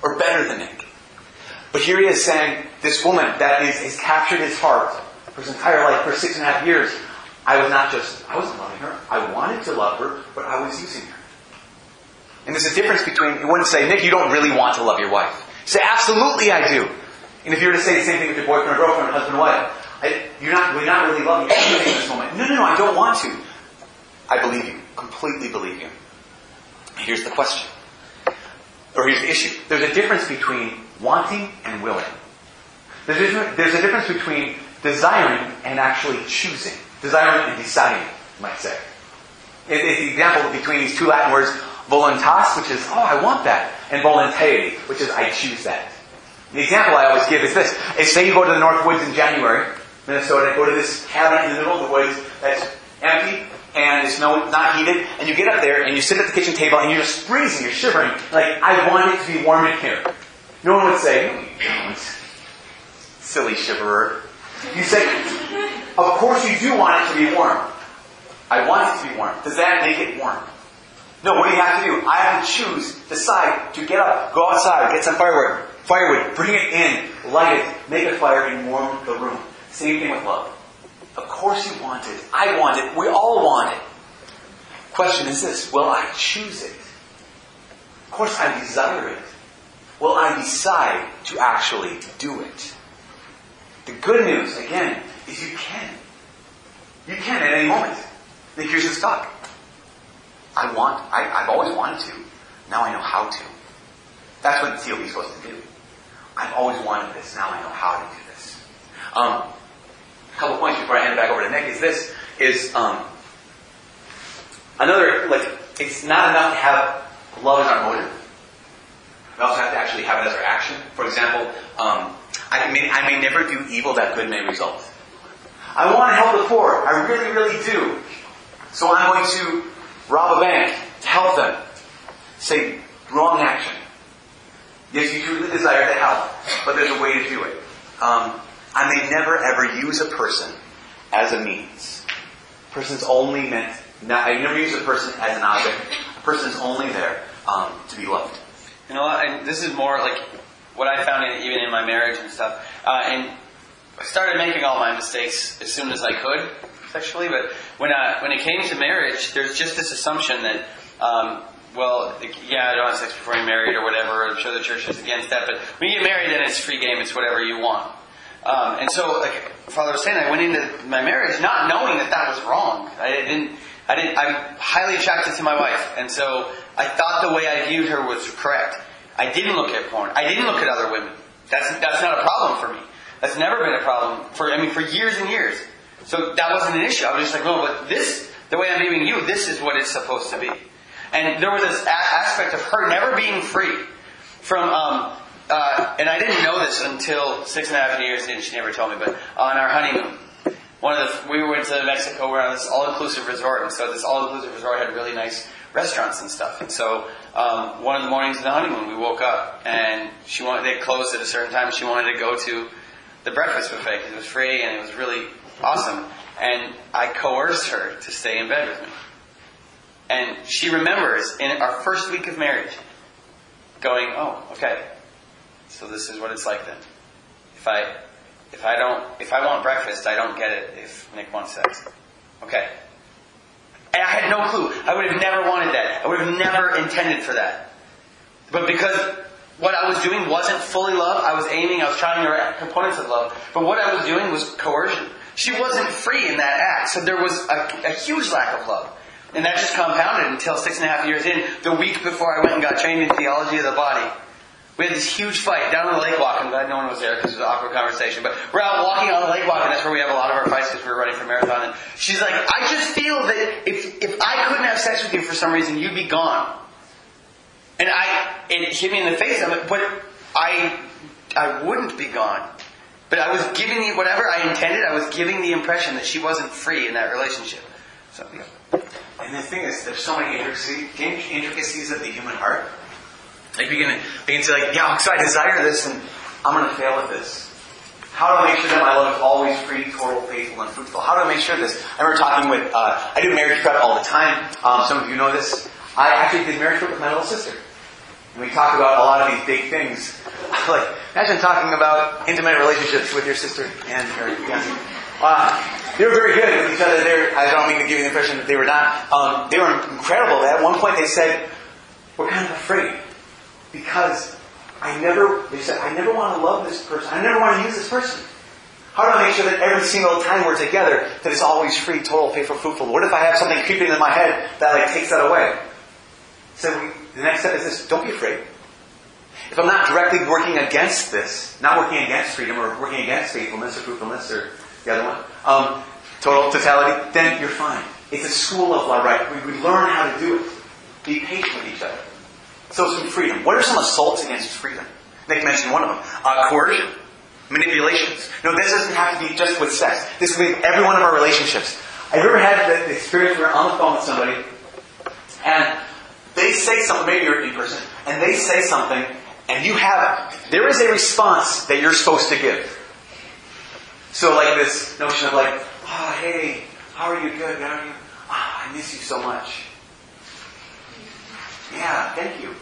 or better than Nick. But here he is saying, this woman that is, has captured his heart for his entire life, for six and a half years, I was not just, I wasn't loving her. I wanted to love her, but I was using her. And there's a difference between, you wouldn't say, Nick, you don't really want to love your wife. You say, absolutely I do. And if you were to say the same thing with your boyfriend or girlfriend, husband or wife, I, you're not, we're not really loving anything in this moment. No, no, no, I don't want to. I believe you. Completely believe you. Here's the question. Or here's the issue. There's a difference between wanting and willing. There's a, there's a difference between desiring and actually choosing. Desiring and deciding, you might say. It, it's the example between these two Latin words, voluntas, which is, oh, I want that, and voluntate, which is, I choose that. The example I always give is this. Is say you go to the North Woods in January, Minnesota, go to this cabin in the middle of the woods that's empty, and it's no, not heated, and you get up there, and you sit at the kitchen table, and you're just freezing, you're shivering, like, I want it to be warm in here. No one would say, no, you don't. Silly shiverer. You say, of course you do want it to be warm. I want it to be warm. Does that make it warm? No, what do you have to do? I have to choose, decide to get up, go outside, get some firewood, firewood, bring it in, light it, make a fire, and warm the room. Same thing with love. Of course you want it. I want it. We all want it. Question is this, will I choose it? Of course I desire it. Will I decide to actually do it? The good news, again, is you can. You can at any moment. Then here's the stuck. I want, I, I've always wanted to. Now I know how to. That's what the C O B is supposed to do. I've always wanted this. Now I know how to do this. Um, a couple points before I hand it back over to Nick is this, is um, another, like, it's not enough to have love as our motive. We also have to actually have it as our action. For example, um, I may, I may never do evil that good may result. I want to help the poor. I really, really do. So I'm going to rob a bank to help them. Say, wrong action. Yes, you truly desire to help, but there's a way to do it. Um, I may never ever use a person as a means. A person's only meant, not, I never use a person as an object. A person's only there um, to be loved. You know, I, this is more like what I found in, even in my marriage and stuff. Uh, and I started making all my mistakes as soon as I could, sexually. But when I, when it came to marriage, there's just this assumption that, um, well, yeah, I don't have sex before you're married or whatever. I'm sure the church is against that. But when you get married, then it's free game. It's whatever you want. Um, and so, like Father was saying, I went into my marriage not knowing that that was wrong. I didn't. I didn't. I'm highly attracted to my wife, and so I thought the way I viewed her was correct. I didn't look at porn. I didn't look at other women. That's that's not a problem for me. That's never been a problem for I mean for years and years. So that wasn't an issue. I was just like, no, but this, the way I'm viewing you, this is what it's supposed to be. And there was this a- aspect of her never being free from. Um, uh, and I didn't know this until six and a half years, and she never told me. But on our honeymoon, one of the we went to Mexico. We're on this all-inclusive resort, and so this all-inclusive resort had really nice restaurants and stuff. And so um, one of the mornings of the honeymoon, we woke up and she wanted, they closed at a certain time. She wanted to go to the breakfast buffet because it was free and it was really awesome. And I coerced her to stay in bed with me. And she remembers in our first week of marriage going, oh, okay, so this is what it's like then. If I, if I don't, if I want breakfast, I don't get it if Nick wants sex. Okay. And I had no clue. I would have never wanted that. I would have never intended for that. But because what I was doing wasn't fully love, I was aiming, I was trying the components of love. But what I was doing was coercion. She wasn't free in that act. So there was a, a huge lack of love. And that just compounded until six and a half years in, the week before I went and got trained in theology of the body. We had this huge fight down on the lake walk. I'm glad no one was there because it was an awkward conversation. But we're out walking on the lake walk, and that's where we have a lot of our fights because we were running for marathon. And she's like, I just feel that if if I couldn't have sex with you for some reason, you'd be gone. And I, it hit me in the face. I'm like, but I, I wouldn't be gone. But I was giving the, whatever I intended, I was giving the impression that she wasn't free in that relationship. So, yeah. And the thing is, there's so many intricacies of the human heart. Like we can, we can say like, yeah, so I desire this and I'm going to fail at this. How do I make sure that my love is always free, total, faithful, and fruitful? How do I make sure of this? I remember talking with, uh, I do marriage prep all the time. Um, some of you know this. I actually did marriage prep with my little sister. And we talk about a lot of these big things. Like, imagine talking about intimate relationships with your sister and your fiance. Uh, they were very good with each other. They were, I don't mean to give you the impression that they were not. Um, they were incredible. At one point they said, we're kind of afraid. Because I never, they said, I never want to love this person. I never want to use this person. How do I make sure that every single time we're together, that it's always free, total, faithful, fruitful? What if I have something creeping in my head that like takes that away? So we, the next step is this: don't be afraid. If I'm not directly working against this, not working against freedom or working against faithfulness or fruitfulness or the other one, um, total, totality, then you're fine. It's a school of love, right? We, we learn how to do it. Be patient with each other. So some freedom. What are some assaults against freedom? Nick mentioned one of them. Uh, coercion. Manipulations. No, this doesn't have to be just with sex. This can be every one of our relationships. Have you ever had the, the experience where you're on the phone with somebody and they say something, maybe you're in person, and they say something and you have, there is a response that you're supposed to give. So like this notion of like, oh, hey, how are you? Good, how are you? Oh, I miss you so much. Yeah, thank you.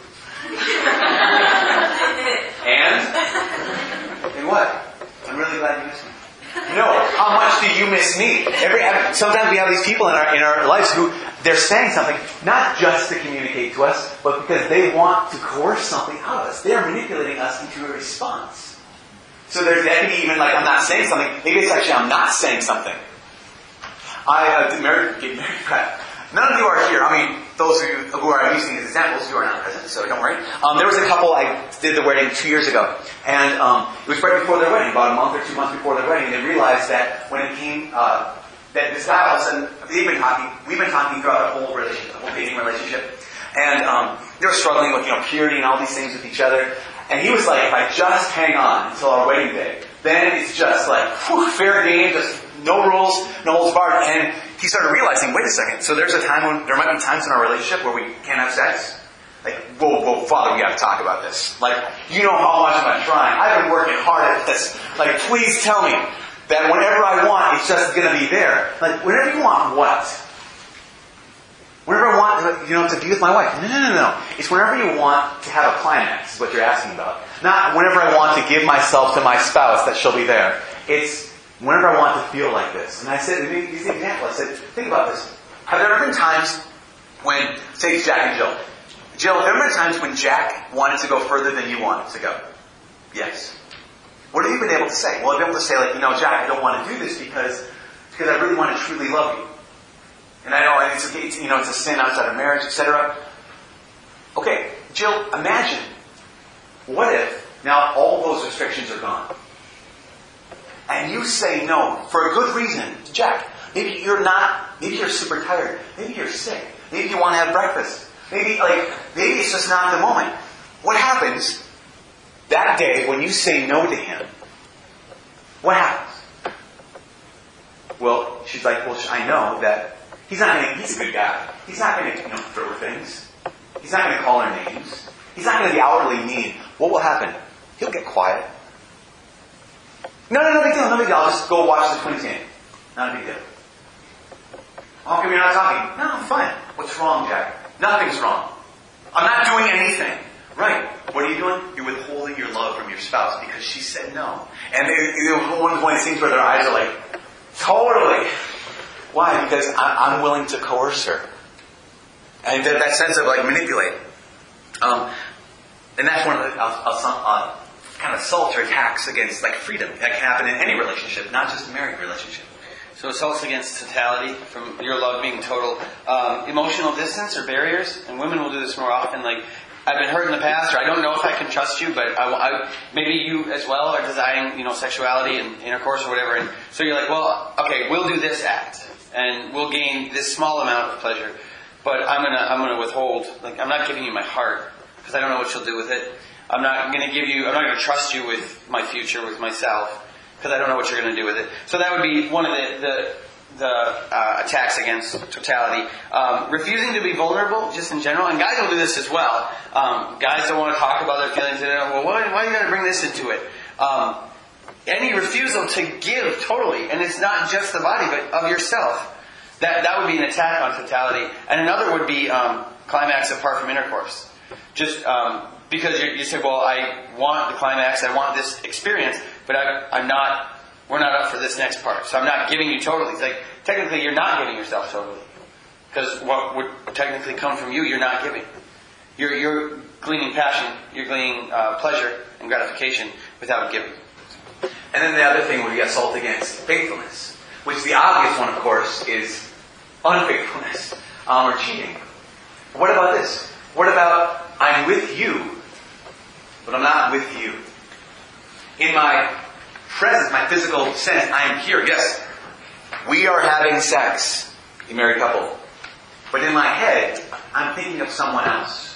and? And what? I'm really glad you missed me. No, how much do you miss me? Every, sometimes we have these people in our in our lives who they're saying something not just to communicate to us, but because they want to coerce something out of us. They are manipulating us into a response. So there's that can be even like I'm not saying something. Maybe it's actually I'm not saying something. I uh, married, get married. None of you are here. I mean, those of you who are using these examples, you are not present, so don't worry. Um, there was a couple I did the wedding two years ago, and um, it was right before their wedding, about a month or two months before their wedding. They realized that when it came, uh, that this guy all of a sudden, they've been talking, we've been talking throughout the whole relationship, the whole dating relationship, and um, they were struggling with, you know, purity and all these things with each other. And he was like, if I just hang on until our wedding day, then it's just like, whew, fair game, just no rules, no holds barred. And he started realizing, wait a second, so there's a time when, there might be times in our relationship where we can't have sex. Like, whoa, whoa, Father, we got to talk about this. Like, you know how much I'm trying. I've been working hard at this. Like, please tell me that whenever I want, it's just going to be there. Like, whenever you want what? Whenever I want, you know, to be with my wife. No, no, no, no. It's whenever you want to have a climax, is what you're asking about. Not whenever I want to give myself to my spouse that she'll be there. It's whenever I want to feel like this. And I said, this is an example. I said, think about this. Have there ever been times when, say it's Jack and Jill. Jill, have there ever been times when Jack wanted to go further than you wanted to go? Yes. What have you been able to say? Well, I've been able to say, like, you know, Jack, I don't want to do this because, because I really want to truly love you. And I know it's, it's, you know, it's a sin outside of marriage, et cetera. Okay, Jill, imagine, what if now all those restrictions are gone? And you say no for a good reason. Jack, maybe you're not, maybe you're super tired. Maybe you're sick. Maybe you want to have breakfast. Maybe, like, maybe it's just not the moment. What happens that day when you say no to him? What happens? Well, she's like, well, I know that he's not going to, he's a good guy. He's not going to, you know, throw things. He's not going to call her names. He's not going to be outwardly mean. What will happen? He'll get quiet. No, no, no big deal, no big deal. I'll just go watch the Twins game. Not a big deal. How come you're not talking? No, I'm fine. What's wrong, Jack? Nothing's wrong. I'm not doing anything. Right. What are you doing? You're withholding your love from your spouse because she said no. And they, you know, one of the things where their eyes are like, totally. Why? Because I, I'm willing to coerce her. And that, that sense of like manipulate. Um, and that's one of the uh, uh, uh, kind of assaults or attacks against like freedom that can happen in any relationship, not just a married relationship. So assaults against totality, from your love being total. Um, emotional distance or barriers, and women will do this more often. Like, I've been hurt in the past, or I don't know if I can trust you, but I, I, maybe you as well are designing, you know, sexuality and intercourse or whatever. And so you're like, well, okay, we'll do this act, and we'll gain this small amount of pleasure, but I'm gonna, I'm gonna withhold. Like, I'm not giving you my heart because I don't know what you'll do with it. I'm not gonna give you. I'm not gonna trust you with my future, with myself. Because I don't know what you're going to do with it. So that would be one of the the, the uh, attacks against totality. Um, refusing to be vulnerable, just in general. And guys will do this as well. Um, guys don't want to talk about their feelings. They don't, well, why, why are you going to bring this into it? Um, any refusal to give totally. And it's not just the body, but of yourself. That that would be an attack on totality. And another would be um, climax apart from intercourse. Just um, because you, you say, well, I want the climax, I want this experience, but I, I'm not, we're not up for this next part. So I'm not giving you totally. It's like, technically you're not giving yourself totally. Because what would technically come from you, you're not giving. You're, you're gleaning passion, you're gleaning uh, pleasure and gratification without giving. And then the other thing would be assault against faithfulness, which the obvious one, of course, is unfaithfulness um, or cheating. What about this? What about I'm with you, but I'm not with you? In my presence, my physical sense, I am here. Yes, we are having sex, a married couple. But in my head, I'm thinking of someone else.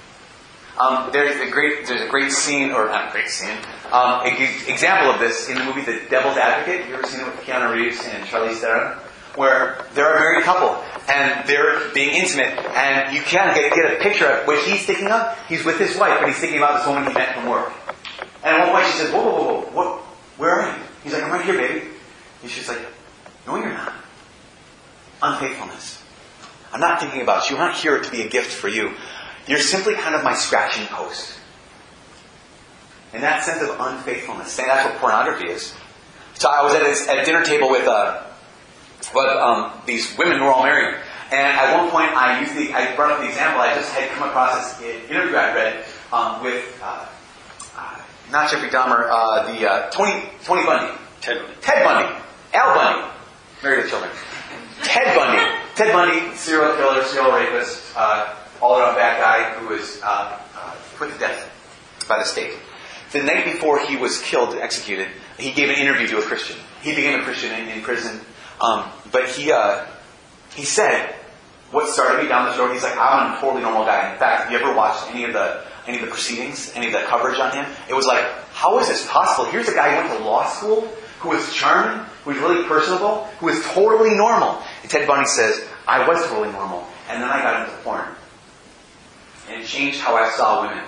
Um, there's a great, there's a great scene, or not a great scene, um, an example of this in the movie The Devil's Advocate. You ever seen it with Keanu Reeves and Charlize Theron? Where they're a married couple and they're being intimate, and you can get, get a picture of what he's thinking of. He's with his wife, but he's thinking about this woman he met from work. And at one point she says, "Whoa, whoa, whoa, whoa, what? Where are you?" He's like, "I'm right here, baby." And she's like, "No, you're not." Unfaithfulness. I'm not thinking about you. I'm not here to be a gift for you. You're simply kind of my scratching post. And that sense of unfaithfulness, saying that's what pornography is. So I was at a, at a dinner table with uh, with um, these women who were all married. And at one point I used the, I brought up the example. I just had come across this interview I read um, with, uh, uh, not Jeffrey Dahmer, uh, the uh, Tony, Tony Bundy. Ted Bundy. Ted Bundy. Al Bundy. Married with children. Ted Bundy. Ted Bundy, serial killer, serial rapist, uh, all-around bad guy who was uh, uh, put to death by the state. The night before he was killed, executed, he gave an interview to a Christian. He became a Christian in, in prison. Um, but he uh, he said, what started me down this road, he's like, I'm a totally normal guy. In fact, have you ever watched any of the any of the proceedings, any of the coverage on him? It was like, how is this possible? Here's a guy who went to law school, who was charming, who was really personable, who was totally normal. And Ted Bundy says, I was totally normal. And then I got into porn. And it changed how I saw women.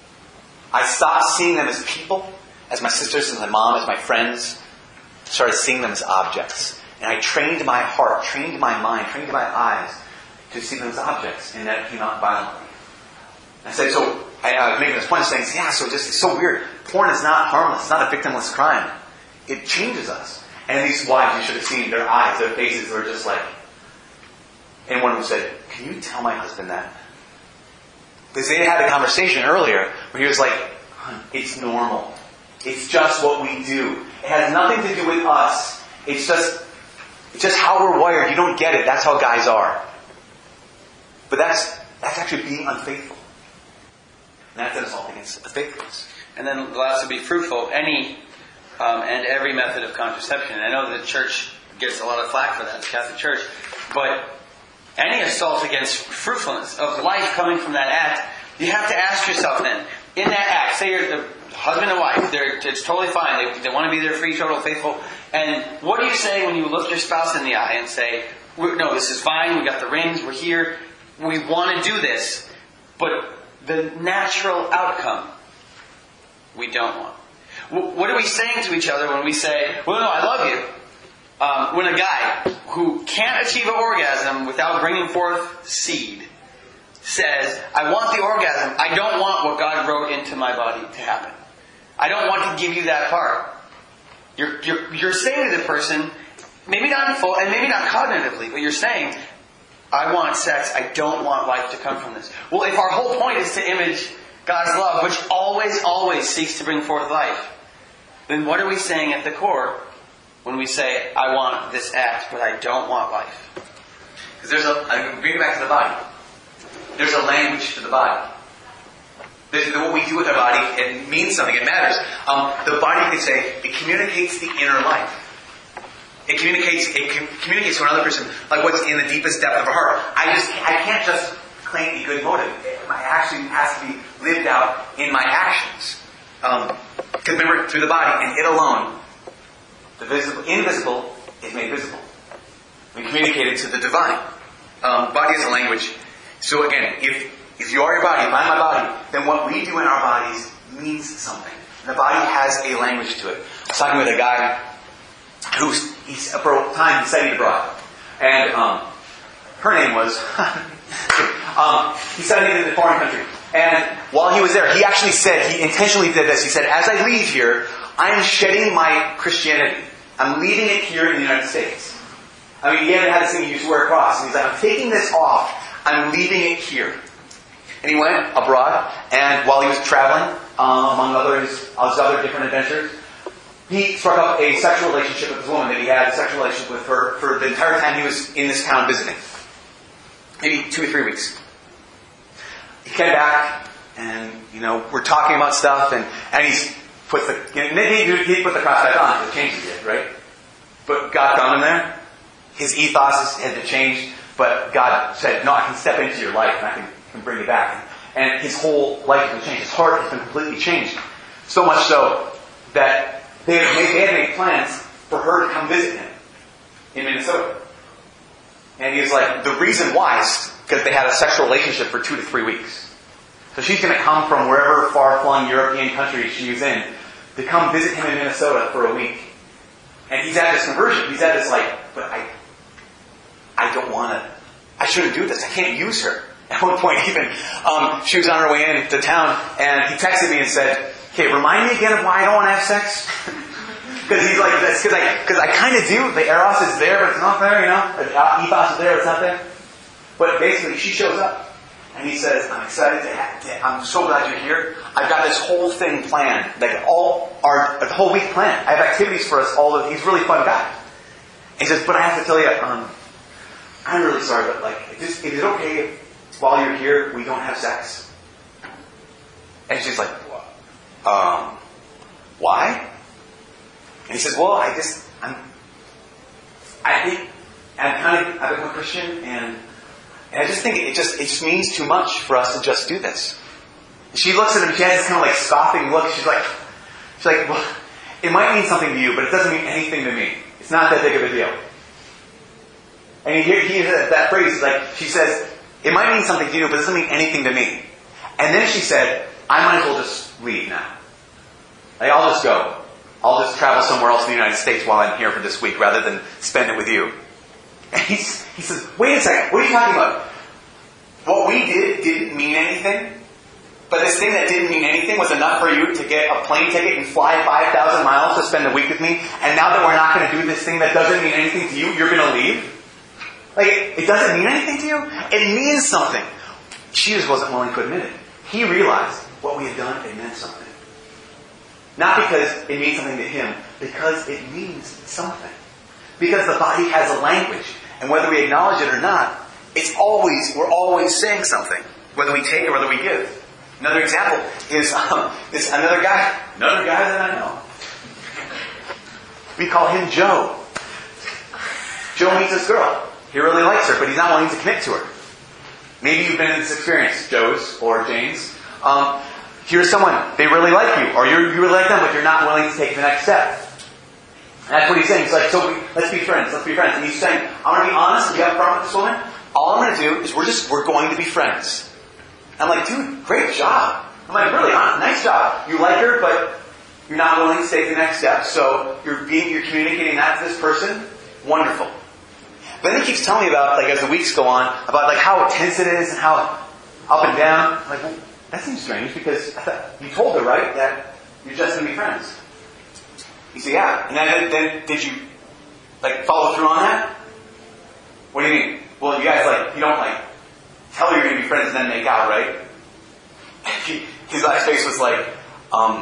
I stopped seeing them as people, as my sisters, as my mom, as my friends. Started seeing them as objects. And I trained my heart, trained my mind, trained my eyes to see them as objects. And that came out violently. I said, so, I was making this point saying, yeah, so just, it's so weird. Porn is not harmless. It's not a victimless crime. It changes us. And these wives, you should have seen their eyes, their faces were just like... And one of them said, can you tell my husband that? Because they had a conversation earlier where he was like, it's normal. It's just what we do. It has nothing to do with us. It's just, it's just how we're wired. You don't get it. That's how guys are. But that's that's actually being unfaithful. And that's an assault against faithfulness. And then the last would be fruitful. Any um, and every method of contraception. And I know the church gets a lot of flack for that, the Catholic Church. But any assault against fruitfulness of life coming from that act, you have to ask yourself then, in that act, say you're the husband and wife, they're, it's totally fine, they, they want to be there free, total, faithful, and what are you saying when you look your spouse in the eye and say, no, this is fine, we got the rings, we're here, we want to do this, but the natural outcome, we don't want. What are we saying to each other when we say, well, no, I love you? Um, when a guy who can't achieve an orgasm without bringing forth seed says, I want the orgasm, I don't want what God wrote into my body to happen. I don't want to give you that part. You're, you're, you're saying to the person, maybe not in full, and maybe not cognitively, but you're saying, I want sex, I don't want life to come from this. Well, if our whole point is to image God's love, which always, always seeks to bring forth life, then what are we saying at the core when we say, I want this act, but I don't want life? Because there's a, I bring it back to the body. There's a language to the body. There's, what we do with our body, it means something, it matters. Um, the body, you could say, it communicates the inner life. It communicates, it com- communicates to another person, like what's in the deepest depth of our heart. I just, I can't just claim a good motive. My action has to be lived out in my actions. Um, because remember, through the body and it alone, the visible, invisible is made visible. We communicate it to the divine. Um, body is a language. So again, if if you are your body, if I'm my body, then what we do in our bodies means something. And the body has a language to it. I was talking with a guy who, he's, for a time, he studied abroad. And um, her name was, um, he studied in a foreign country. And while he was there, he actually said, he intentionally did this. He said, as I leave here, I am shedding my Christianity. I'm leaving it here in the United States. I mean, he hadn't had this thing he used to wear a cross. And he's like, I'm taking this off. I'm leaving it here. And he went abroad, and while he was traveling, um, among other his, his other different adventures, he struck up a sexual relationship with this woman that he had a sexual relationship with her for the entire time he was in this town visiting. Maybe two or three weeks. He came back, and, you know, we're talking about stuff, and, and he's put the, you know, he, he put the cross back on, the change he did, right? But God found him there. His ethos had to change, but God said, no, I can step into your life, and I can, can bring you back. And his whole life has been changed. His heart has been completely changed. So much so that they had made, they had made plans for her to come visit him in Minnesota. And he was like, the reason why is because they had a sexual relationship for two to three weeks. So she's going to come from wherever far-flung European country she was in to come visit him in Minnesota for a week. And he's at this conversion. He's at this like, but I, I don't want to, I shouldn't do this. I can't use her. At one point even, um, she was on her way into town, and he texted me and said, okay, remind me again of why I don't want to have sex? Because he's like, because I, because I kind of do. The eros is there, but it's not there, you know? The ethos is there, but it's not there. But basically, she shows up, and he says, I'm excited to have, to, I'm so glad you're here. I've got this whole thing planned, like all our, the whole week planned. I have activities for us all. The, he's a really fun guy. And he says, but I have to tell you, um, I'm really sorry, but like, is it okay if while you're here, we don't have sex? And she's like, um, why? And he says, well, I just, I'm, I think, I'm kind of, I've become a Christian, and, and I just think it just, it just means too much for us to just do this. And she looks at him, she has this kind of like scoffing look, she's like, she's like, well, it might mean something to you, but it doesn't mean anything to me. It's not that big of a deal. And he hears he, that, that phrase, like, she says, it might mean something to you, but it doesn't mean anything to me. And then she said, I might as well just leave now. Like, I'll just go. I'll just travel somewhere else in the United States while I'm here for this week, rather than spend it with you. And he's, he says, wait a second, what are you talking about? What we did didn't mean anything, but this thing that didn't mean anything was enough for you to get a plane ticket and fly five thousand miles to spend a week with me, and now that we're not going to do this thing that doesn't mean anything to you, you're going to leave? Like, it, it doesn't mean anything to you? It means something. She just wasn't willing to admit it. He realized what we had done, it meant something. Not because it means something to him, because it means something. Because the body has a language, and whether we acknowledge it or not, it's always, we're always saying something, whether we take or whether we give. Another example is, um, is another guy, another guy that I know. We call him Joe. Joe meets this girl. He really likes her, but he's not willing to commit to her. Maybe you've been in this experience, Joe's or Jane's. Um, here's someone, they really like you, or you're, you really like them, but you're not willing to take the next step. And that's what he's saying. He's like, so we, let's be friends, let's be friends. And he's saying, I'm going to be honest and be upfront with this woman. All I'm going to do is we're just, we're going to be friends. I'm like, dude, great job. I'm like, really, nice job. You like her, but you're not willing to take the next step. So you're being, you're communicating that to this person. Wonderful. But then he keeps telling me about, like, as the weeks go on, about like how tense it is and how up and down. I'm like, well, that seems strange because I thought you told her, right, that you're just going to be friends. He said, yeah. And then, then did you, like, follow through on that? What do you mean? Well, you guys, like, you don't, like, tell her you're going to be friends and then make out, right? He, his last face was like, um...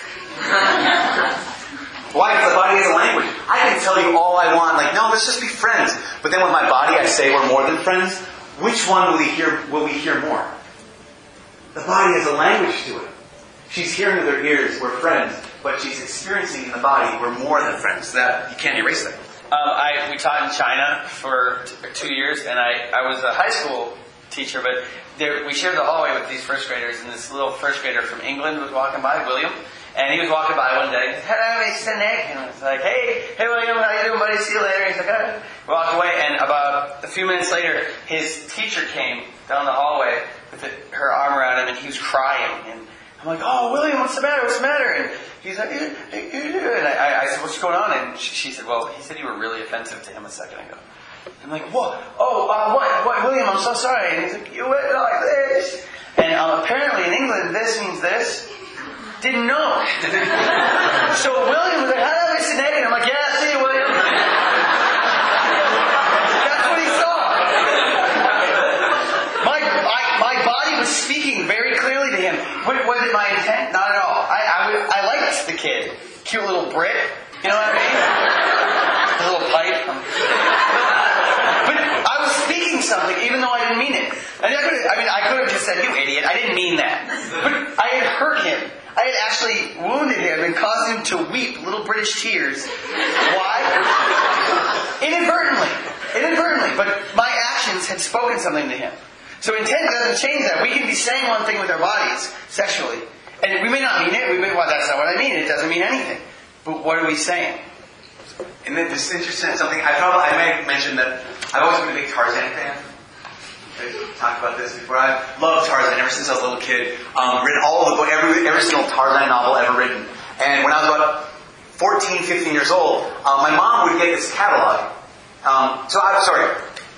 why? Because the body has a language. I can tell you all I want, like, no, let's just be friends. But then with my body, I say we're more than friends. Which one will we hear, will we hear more? The body has a language to it. She's hearing with her ears, we're friends. But she's experiencing in the body, we're more than friends. That, you can't erase that. Um, I we taught in China for t- two years, and I, I was a high school teacher, but there, we shared the hallway with these first graders, and this little first grader from England was walking by, William, and he was walking by one day, hello, Mister Nick, and I was like, hey, hey William, how you doing, buddy, see you later. He's like, all right. We walked away, and about a few minutes later, his teacher came down the hallway with it, her arm around him, and he was crying, and I'm like, oh, William, what's the matter, what's the matter? And he's like, and I, I said, what's going on? And she, she said, well, he said you were really offensive to him a second ago. I'm like, what? Oh, uh, what? What, William, I'm so sorry. And he's like, you went like this. And um, apparently in England, this means this. Didn't know. So William was like, how do I say that? And I'm like, yeah, see you, William. That's what he saw. My, I, my body was speaking very clearly to him. But was it my intent? Not at all. I, I, I liked the kid. Cute little Brit. You know what I mean? A little pipe. But I was speaking something, even though I didn't mean it. I, mean, I, could, I mean, I could have just said, you idiot. I didn't mean that. But I had hurt him. I had actually wounded him and caused him to weep little British tears. Why? Inadvertently. Inadvertently. But my actions had spoken something to him. So intent doesn't change that. We can be saying one thing with our bodies, sexually. And we may not mean it. We may, well, that's not what I mean. It doesn't mean anything. But what are we saying? And then this is interesting, something I probably, I may have mentioned that I've always been a big Tarzan fan. I've talked about this before. I loved Tarzan ever since I was a little kid. Um, read all of the book, every, every single Tarzan novel ever written. And when I was about fourteen, fifteen years old, um, my mom would get this catalog. Um, so I'm sorry,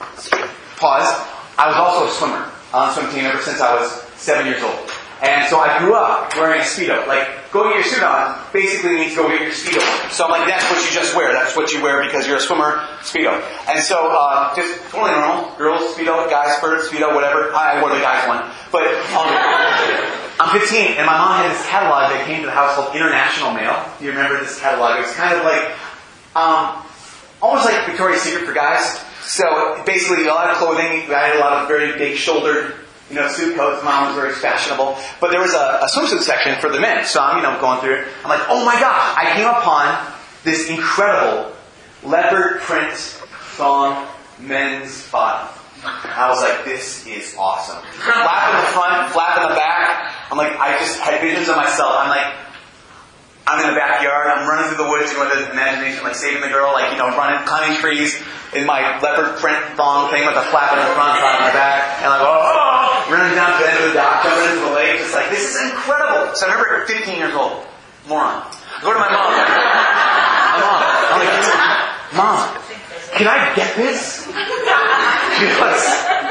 pause. I was also a swimmer on the swim team ever since I was seven years old. And so I grew up wearing a Speedo. Like, go get your suit on basically means go get your Speedo on. So I'm like, that's what you just wear. That's what you wear because you're a swimmer, Speedo. And so, uh, just totally normal. Girls, Speedo, guys, skirt, Speedo, whatever. I wore the guys one. But, um, I'm fifteen, and my mom had this catalog that came to the house called International Mail. Do you remember this catalog? It was kind of like, um, almost like Victoria's Secret for guys. So, basically, a lot of clothing. I had a lot of very big shouldered, you know, suit coats. Mom was very fashionable. But there was a, a swimsuit section for the men. So I'm, you know, going through it. I'm like, oh my gosh, I came upon this incredible leopard print thong men's bottom. I was like, this is awesome. Flap in the front, flap in the back. I'm like, I just had visions of myself. I'm like, I'm in the backyard, I'm running through the woods, going to the imagination, like saving the girl, like, you know, running, climbing trees in my leopard print thong thing with a flap in the front, flap in the back, and like, oh, running down to the end of the dock, jumping into the lake, just like, this is incredible. So I remember at fifteen years old, moron. I go to my mom. My mom. I'm like, Mom, can I get this? She goes,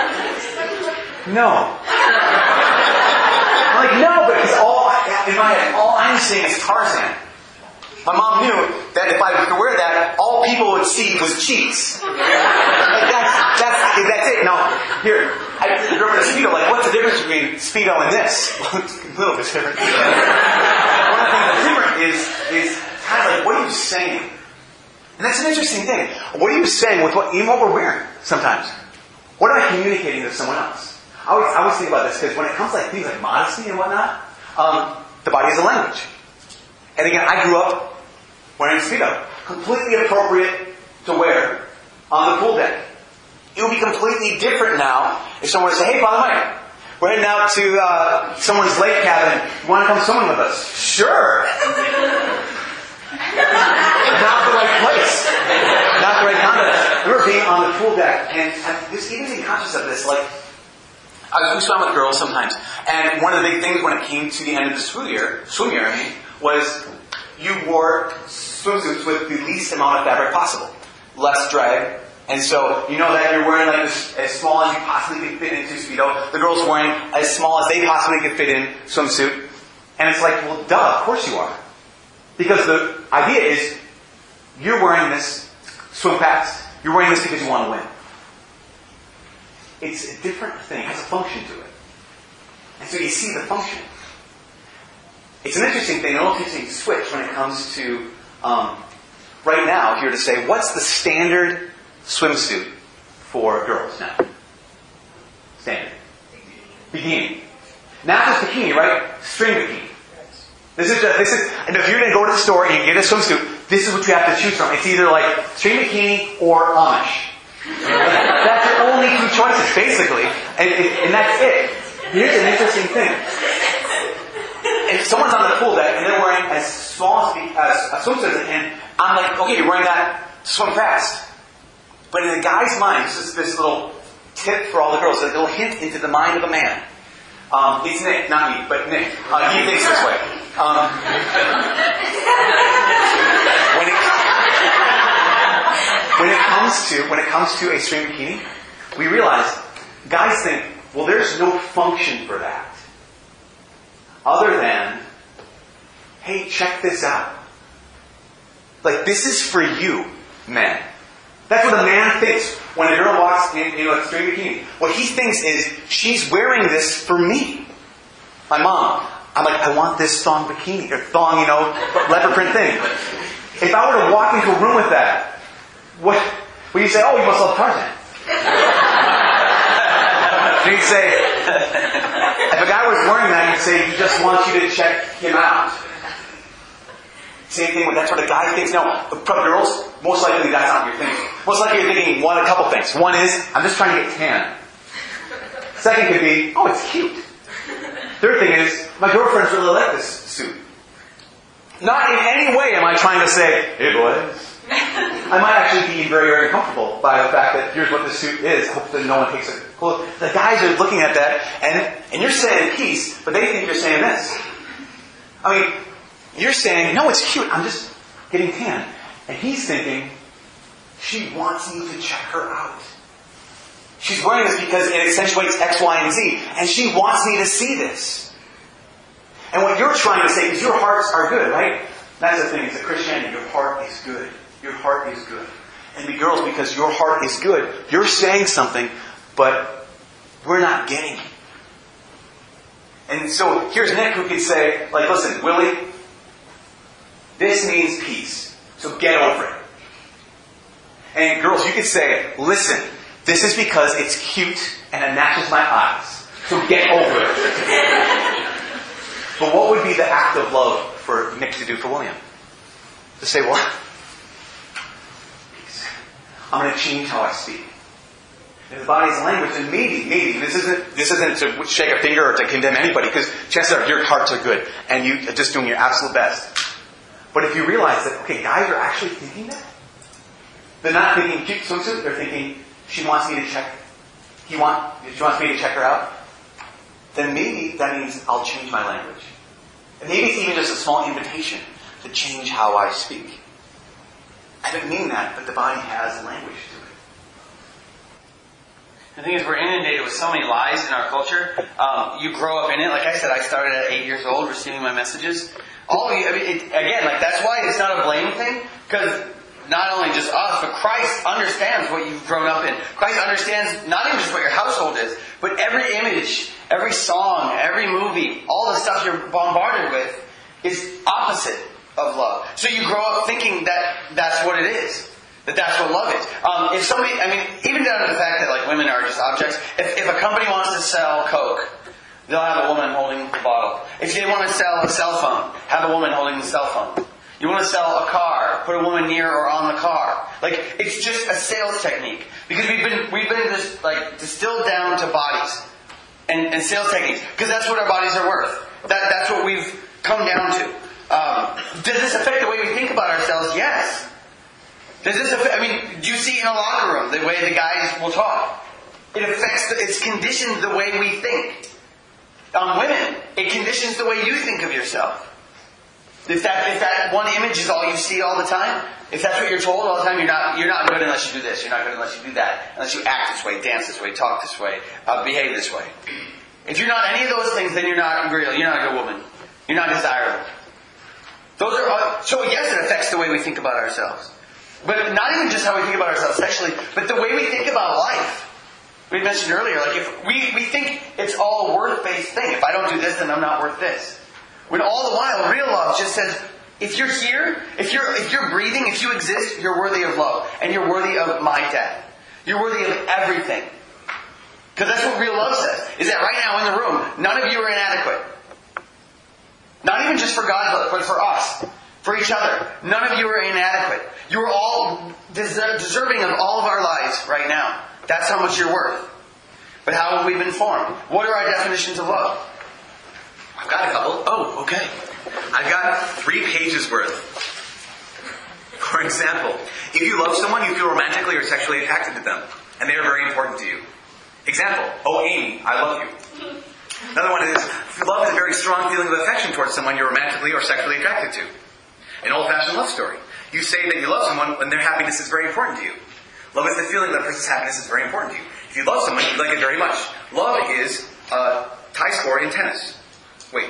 no. I'm like, no, because all in my head, all I'm seeing is Tarzan. My mom knew that if I were to wear that, all people would see was cheeks. Like that's, that's, that's it. Now, here, I grew up in a Speedo. Like, what's the difference between Speedo and this? Well, it's a little bit different. One of the things that's different is, is kind of like, what are you saying? And that's an interesting thing. What are you saying with what, even what we're wearing sometimes? What am I communicating to someone else? I always, I always think about this because when it comes to like things like modesty and whatnot, um, the body is a language. And again, I grew up wearing a Speedo. Completely appropriate to wear on the pool deck. It would be completely different now if someone were to say, hey, by the way, we're heading out to uh, someone's lake cabin. You want to come swimming with us? Sure. Not the right place. Not the right context. I remember being on the pool deck, and I'm just even being conscious of this, like, I was swam with girls sometimes, and one of the big things when it came to the end of the swim year, swim year, I mean, was you wore swimsuits with the least amount of fabric possible, less drag, and so you know that you're wearing like as, as small as you possibly could fit into Speedo. The girls wearing as small as they possibly could fit in swimsuit, and it's like, well, duh, of course you are, because the idea is you're wearing this swim fast. You're wearing this because you want to win. It's a different thing. It has a function to it. And so you see the function. It's an interesting thing, an interesting switch when it comes to, um, right now, here to say, what's the standard swimsuit for girls now? Standard. Bikini. Not just bikini, right? String bikini. This is just, this is, and if you're going to go to the store and you get a swimsuit, this is what you have to choose from. It's either like string bikini or Amish. That's your only two choices, basically. And, and that's it. Here's an interesting thing. If someone's on the pool deck and they're wearing as small as, as a swimsuit as they can, I'm like, okay, you're wearing that to swim fast. But in a guy's mind, this is this little tip for all the girls, a little hint into the mind of a man. Um, it's Nick, not me, but Nick. Uh, he thinks this way. Um, when it When it comes to when it comes to a string bikini, we realize guys think, well, there's no function for that. Other than, hey, check this out. Like, this is for you, men. That's what a man thinks when a girl walks in, in a string bikini. What he thinks is, she's wearing this for me. My mom, I'm like, I want this thong bikini, or thong, you know, leopard print thing. If I were to walk into a room with that, what would you say? Oh, you must love Tarzan. You'd say, if a guy was wearing that, you'd say, he just wants you to check him out. Same thing, that's what a guy thinks. No, but girls, most likely that's not what you're thinking. Most likely you're thinking one, a couple things. One is, I'm just trying to get tan. Second could be, oh, it's cute. Third thing is, my girlfriends really like this suit. Not in any way am I trying to say, hey boys. I might actually be very, very uncomfortable by the fact that here's what the suit is. Hope that no one takes it close. The guys are looking at that, and, and you're saying peace, but they think you're saying this. I mean, you're saying, no, it's cute. I'm just getting tan. And he's thinking, she wants me to check her out. She's wearing this because it accentuates X, Y, and Z. And she wants me to see this. And what you're trying to say is your hearts are good, right? That's the thing. It's a Christianity. Your heart is good. Your heart is good. And the girls, because your heart is good, you're saying something, but we're not getting it. And so here's Nick who could say, like, listen, Willie, this means peace. So get over it. And girls, you could say, listen, this is because it's cute and it matches my eyes. So get over it. But what would be the act of love for Nick to do for William? To say, what? I'm going to change how I speak. If the body's language, then maybe, maybe, this isn't this isn't to shake a finger or to condemn anybody, because chances are your hearts are good and you are just doing your absolute best. But if you realize that, okay, guys are actually thinking that, they're not thinking cute swimsuit, they're thinking, she wants me to check, he want, she wants me to check her out, then maybe that means I'll change my language. And maybe it's even just a small invitation to change how I speak. I didn't mean that, but the body has language to it. The thing is, we're inundated with so many lies in our culture. Um, you grow up in it. Like I said, I started at eight years old receiving my messages. All of you, I mean, it, again, like that's why it's not a blame thing, because not only just us, but Christ understands what you've grown up in. Christ understands not even just what your household is, but every image, every song, every movie, all the stuff you're bombarded with is opposite of love. So you grow up thinking that that's what it is. That that's what love is. Um, if somebody, I mean, even down to the fact that like women are just objects. If, if a company wants to sell Coke, they'll have a woman holding the bottle. If they want to sell a cell phone, have a woman holding the cell phone. You want to sell a car, put a woman near or on the car. Like, it's just a sales technique. Because we've been, we've been just, like, distilled down to bodies. And, and sales techniques. Because that's what our bodies are worth. That, that's what we've come down to. Um, does this affect the way we think about ourselves? Yes. Does this affect, I mean, do you see in a locker room the way the guys will talk? It affects, the, it's conditioned the way we think. On women, it conditions the way you think of yourself. If that if that one image is all you see all the time, if that's what you're told all the time, you're not you're not good unless you do this, you're not good unless you do that, unless you act this way, dance this way, talk this way, uh, behave this way. If you're not any of those things, then you're not real. You're not a good woman. You're not desirable. Those are all, so yes, it affects the way we think about ourselves, but not even just how we think about ourselves sexually, but the way we think about life. We mentioned earlier, like if we we think it's all a worth-based thing. If I don't do this, then I'm not worth this. When all the while, real love just says, if you're here, if you're if you're breathing, if you exist, you're worthy of love. And you're worthy of my death. You're worthy of everything. Because that's what real love says. Is that right now in the room, none of you are inadequate. Not even just for God, but for us. For each other. None of you are inadequate. You are all deserving of all of our lives right now. That's how much you're worth. But how have we been formed? What are our definitions of love? I've got a couple. Oh, okay. I've got three pages worth. For example, if you love someone, you feel romantically or sexually attracted to them. And they are very important to you. Example, oh Amy, I love you. Another one is, love is a very strong feeling of affection towards someone you're romantically or sexually attracted to. An old-fashioned love story. You say that you love someone when their happiness is very important to you. Love is the feeling that a person's happiness is very important to you. If you love someone, you like it very much. Love is a tie score in tennis. Wait.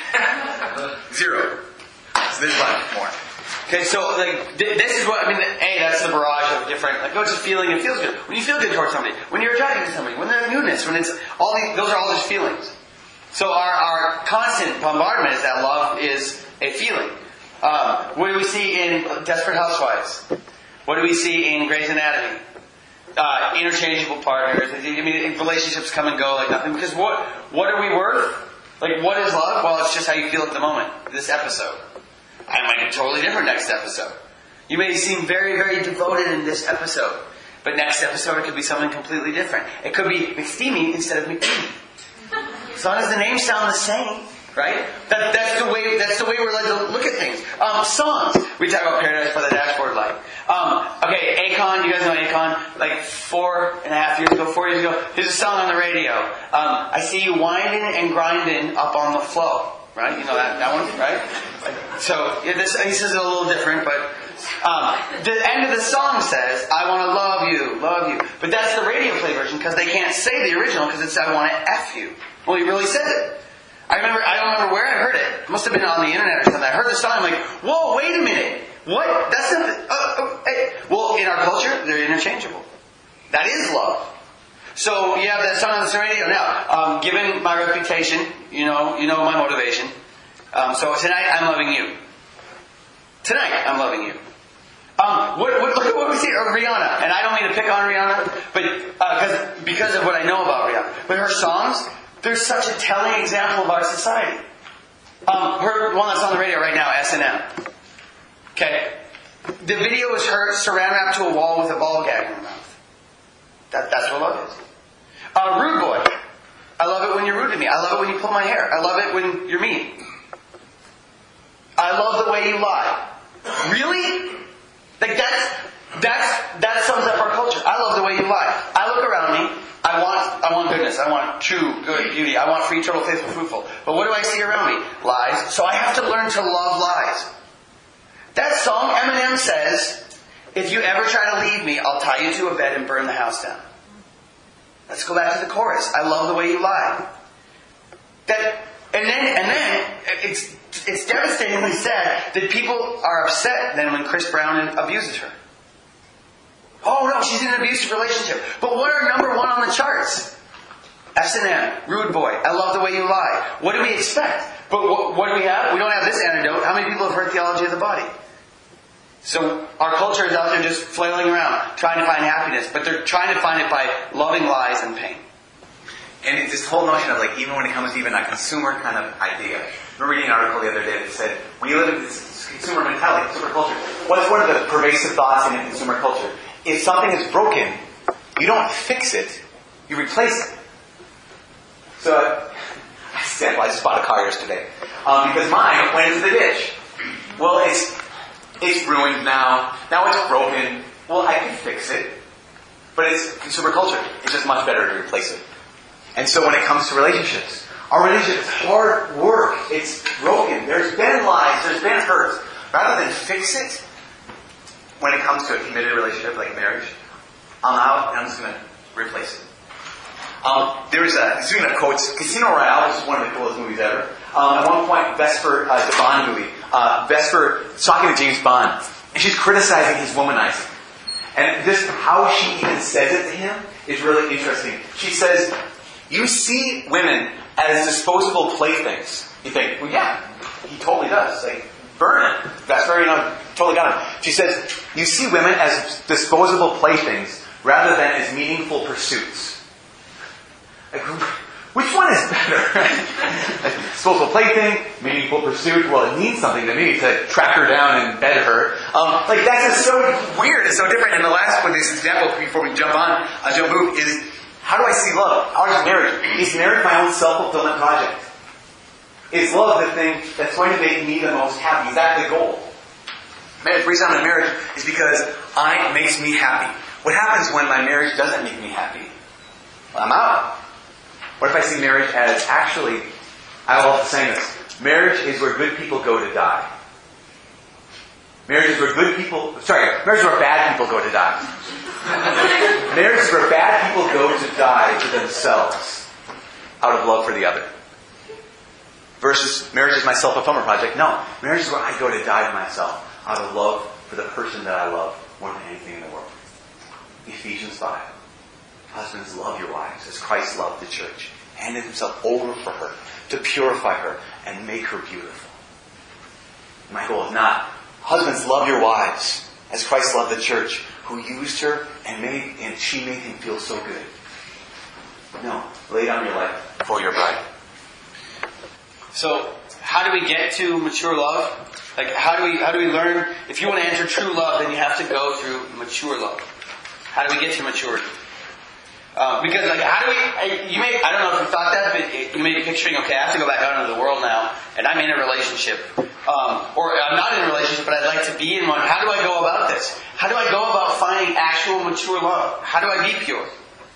Zero. So there's one more. Okay, so like th- this is what I mean. A, that's the barrage of different. Like, oh, it's a feeling. It feels good when you feel good towards somebody. When you're attracted to somebody. When there's newness. When it's all these. Those are all those feelings. So our our constant bombardment is that love is a feeling. Um, what do we see in Desperate Housewives? What do we see in Grey's Anatomy? Uh, interchangeable partners. I mean, relationships come and go like nothing. Because what what are we worth? Like, what is love? Well, it's just how you feel at the moment. This episode. I might be totally different next episode. You may seem very, very devoted in this episode. But next episode it could be something completely different. It could be McSteamy instead of McDeamy. As long as the names sound the same, right? That, that's the way that's the way we're led to look at things. Um, songs. We talk about Paradise by the Dashboard Light. Um, okay, Akon, you guys know Akon? Like four and a half years ago, four years ago, there's a song on the radio. Um, I see you winding and grinding up on the flow. Right? You know that, that one, right? So, yeah, this, he says it a little different, but um, the end of the song says, I want to love you, love you. But that's the radio play version because they can't say the original because it's I want to F you. Well, he really said it. I remember, I don't remember where I heard it. It must have been on the internet or something. I heard the song, I'm like, whoa, wait a minute. What? That's not, uh, uh, hey. Well, in our culture, they're interchangeable. That is love. So you have that song on the radio. Now, um, given my reputation, you know, you know my motivation. Um, so tonight, I'm loving you. Tonight, I'm loving you. Um, what, what, look at what we see of Rihanna, and I don't mean to pick on Rihanna, but uh, because of what I know about Rihanna. But her songs, they're such a telling example of our society. Um, her one that's on the radio right now, S and M. Okay, the video is her saran wrapped to a wall with a ball gag in her mouth. That, that's what love is. Uh, rude boy. I love it when you're rude to me. I love it when you pull my hair. I love it when you're mean. I love the way you lie. Really? Like that's that's that sums up our culture. I love the way you lie. I look around me. I want I want goodness. I want true, good, beauty. I want free, total, faithful, fruitful. But what do I see around me? Lies. So I have to learn to love lies. That song, Eminem says, if you ever try to leave me, I'll tie you to a bed and burn the house down. Let's go back to the chorus. I love the way you lie. That, and then, and then, it's it's devastatingly sad that people are upset then when Chris Brown abuses her. Oh no, she's in an abusive relationship. But what are number one on the charts? S and M, Rude Boy, I love the way you lie. What do we expect? But what, what do we have? We don't have this antidote. How many people have heard Theology of the Body? So our culture is out there just flailing around, trying to find happiness, but they're trying to find it by loving lies and pain. And it's this whole notion of like, even when it comes to even a consumer kind of idea. I remember reading an article the other day that said, when you live in this consumer mentality, consumer culture, what's one of the pervasive thoughts in a consumer culture? If something is broken, you don't fix it, you replace it. So, I said, well, I just bought a car yesterday. Um, because mine went into the ditch. Well, it's It's ruined now. Now it's broken. Well, I can fix it. But it's consumer culture. It's just much better to replace it. And so when it comes to relationships, our relationship is hard work. It's broken. There's been lies. There's been hurt. Rather than fix it, when it comes to a committed relationship like marriage, I'm out and I'm just going to replace it. Um, there is a, speaking of quotes, Casino Royale, which is one of the coolest movies ever. Um, at one point, Vesper, uh, the Bond movie, uh, Vesper is talking to James Bond, and she's criticizing his womanizing. And this, how she even says it to him is really interesting. She says, you see women as disposable playthings. You think, well, yeah, he totally does. Like, burn it. Vesper, you know, totally got it. She says, you see women as disposable playthings rather than as meaningful pursuits. Like, which one is better? Disposable plaything, meaningful pursuit. Well, it means something to me to track her down and bed her. Um, like that's just so weird. It's so different. And the last one, this example before we jump on, uh, jump move is how do I see love? How is marriage? Is marriage my own self-fulfillment project? Is love the thing that's going to make me the most happy? Is that the goal? Marriage, the reason I'm in marriage is because I, it makes me happy. What happens when my marriage doesn't make me happy? Well, I'm out. What if I see marriage as actually, I love saying this, marriage is where good people go to die. Marriages where good people, sorry, marriages where bad people go to die. Marriages where bad people go to die to themselves out of love for the other. Versus marriage is my self-fulfillment project. No, marriage is where I go to die to myself out of love for the person that I love more than anything in the world. Ephesians five. Husbands, love your wives as Christ loved the church, handed himself over for her to purify her and make her beautiful. My goal is not, husbands, love your wives as Christ loved the church, who used her and made and she made him feel so good. No, lay down your life for your bride. So, how do we get to mature love? Like, how do we how do we learn? If you want to enter true love, then you have to go through mature love. How do we get to maturity? Uh, because, like, how do we? I, you may I don't know if you thought that, but it, you may be picturing, okay, I have to go back out into the world now, and I'm in a relationship, um, or I'm not in a relationship, but I'd like to be in one. How do I go about this? How do I go about finding actual mature love? How do I be pure?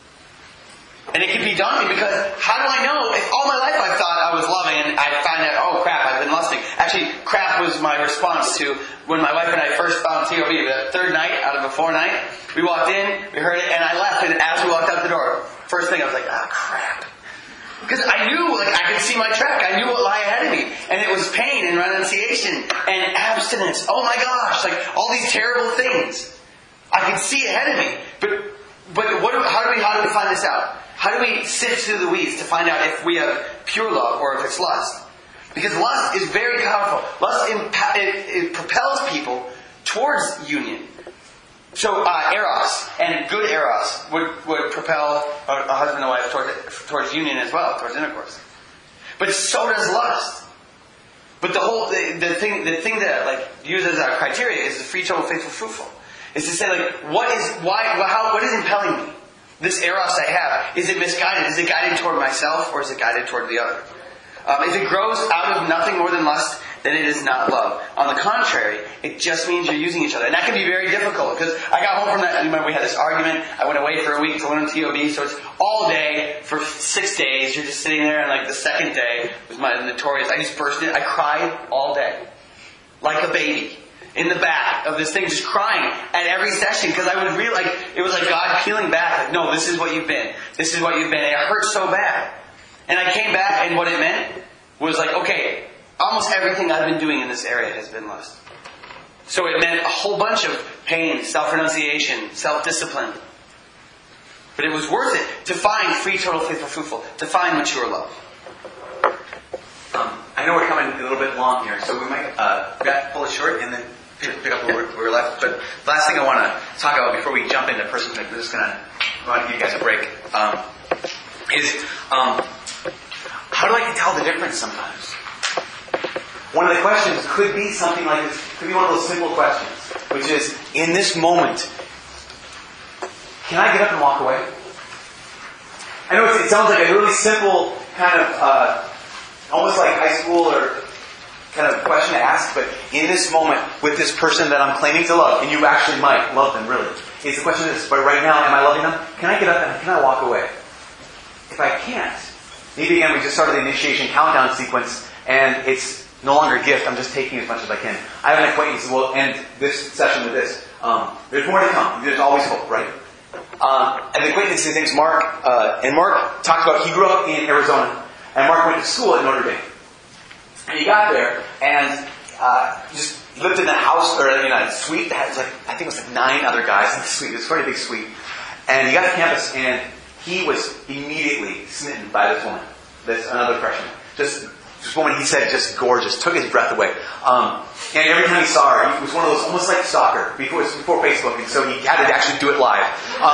And it can be daunting because how do I know if all my life I thought I was loving and I find out, oh crap, I've been lusting. Actually, crap was my response to when my wife and I first found T O B. The third night out of a four night, we walked in, we heard it, and I left. And as we walked out the door, first thing I was like, ah, crap. Because I knew, like, I could see my track. I knew what lay ahead of me. And it was pain and renunciation and abstinence. Oh my gosh, like all these terrible things. I could see ahead of me. But but what? How do we how do we find this out? How do we sift through the weeds to find out if we have pure love or if it's lust? Because lust is very powerful. Lust impa- it, it propels people towards union. So uh, eros and good eros would, would propel a, a husband and wife towards, towards union as well, towards intercourse. But so does lust. But the whole the, the thing the thing that like use as our criteria is the free, total, faithful, fruitful. Is to say like what is why how what is impelling me? This eros I have, is it misguided? Is it guided toward myself or is it guided toward the other? Um, if it grows out of nothing more than lust, then it is not love. On the contrary, it just means you're using each other. And that can be very difficult because I got home from that, remember we had this argument, I went away for a week to learn T O B, so it's all day for six days, you're just sitting there and like the second day was my notorious, I just burst in, I cried all day. Like a baby. In the back of this thing, just crying at every session because I would really like it was like God peeling back. Like, no, this is what you've been. This is what you've been. And it hurt so bad. And I came back, and what it meant was like, okay, almost everything I've been doing in this area has been lust. So it meant a whole bunch of pain, self-renunciation, self-discipline. But it was worth it to find free, total, faithful, fruitful, to find mature love. Um, I know we're coming a little bit long here, so we might uh, pull it short and then pick up where we're, where we're left. But the last thing I want to talk about before we jump into personhood, we're just going to want to give you guys a break, um, is um, how do I tell the difference sometimes? One of the questions could be something like this, could be one of those simple questions, which is, in this moment, can I get up and walk away? I know it sounds like a really simple kind of, uh, almost like high school or kind of question to ask, but in this moment, with this person that I'm claiming to love, and you actually might love them, really, it's the question is, but right now, am I loving them? Can I get up and can I walk away? If I can't, maybe again, we just started the initiation countdown sequence, and it's no longer a gift, I'm just taking as much as I can. I have an acquaintance, we'll end this session with this. Um, there's more to come. There's always hope, right? Um, an acquaintance, his name's Mark, uh, and Mark talked about, he grew up in Arizona, and Mark went to school at Notre Dame. And he got there, and uh, just lived in a house, or in a suite that had, like, I think it was like nine other guys in the suite. It was a very big suite. And he got to campus, and he was immediately smitten by this woman. This another freshman. Just this woman, he said, just gorgeous. Took his breath away. Um, and every time he saw her, it was one of those, almost like soccer, before, before Facebook, and so he had to actually do it live. Um,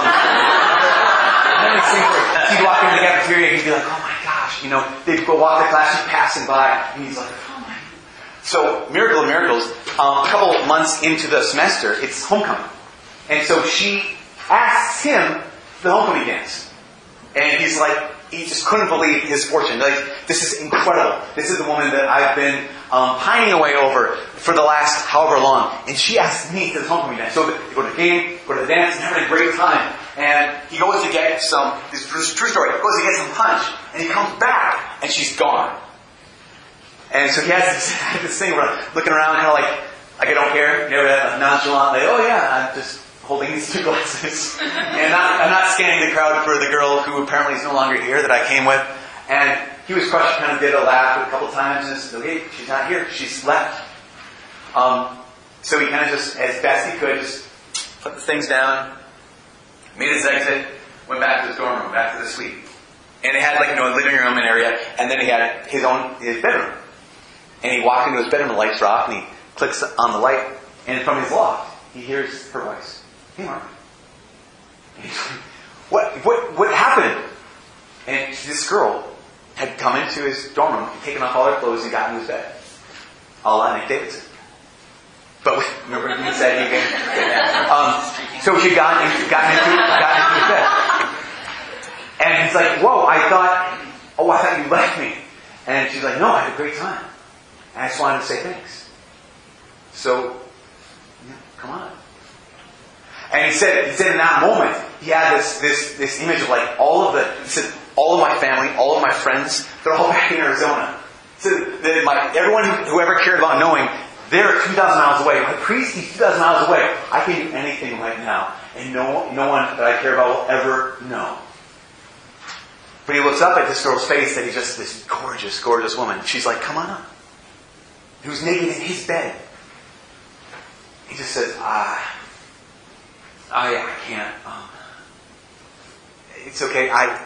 he'd walk into the cafeteria, and he'd be like, oh my gosh, you know, they'd go walk the class, she'd passing by, and he's like, oh my. So, miracle of miracles, um, a couple of months into the semester, it's homecoming. And so she asks him the homecoming dance. And he's like, he just couldn't believe his fortune. Like, this is incredible. This is the woman that I've been um, pining away over for the last however long. And she asked me to the homecoming dance. So they go to the game, go to the dance, and having a great time. And he goes to get some, this is true story, he goes to get some punch, and he comes back, and she's gone. And so he has this, this thing where looking around, kind of like, Like I don't care. Never have a nonchalant, like, oh yeah, I'm just holding these two glasses. And not, I'm not scanning the crowd for the girl who apparently is no longer here that I came with. And he was crushed, kind of did a laugh a couple times and said, okay, she's not here. She's left. Um, so he kind of just, as best he could, just put the things down, made his exit, went back to his dorm room, back to the suite. And it had like, you know, a living room and area, and then he had his own, his bedroom. And he walked into his bedroom, the lights are off, and he clicks on the light, and from his loft, he hears her voice. Hey, Mark. And he's like, what, what, what happened? And this girl had come into his dorm room, taken off all her clothes, and got into his bed. A la Nick Davidson. But remember he said he came. Um, so she got, in, got, into, got into his bed. And he's like, whoa, I thought, oh, I thought you left me. And she's like, no, I had a great time. And I just wanted to say thanks. So, yeah, come on. And he said, he said in that moment, he had this, this, this image of like all of the, he said, all of my family, all of my friends, they're all back in Arizona. So that my, everyone who ever cared about knowing, they're two thousand miles away. My priest is two thousand miles away. I can do anything right now. And no, no one that I care about will ever know. But he looks up at this girl's face and he's just this gorgeous, gorgeous woman. She's like, come on up. Who's naked in his bed. He just says, ah, I, I can't. Um, it's okay. I.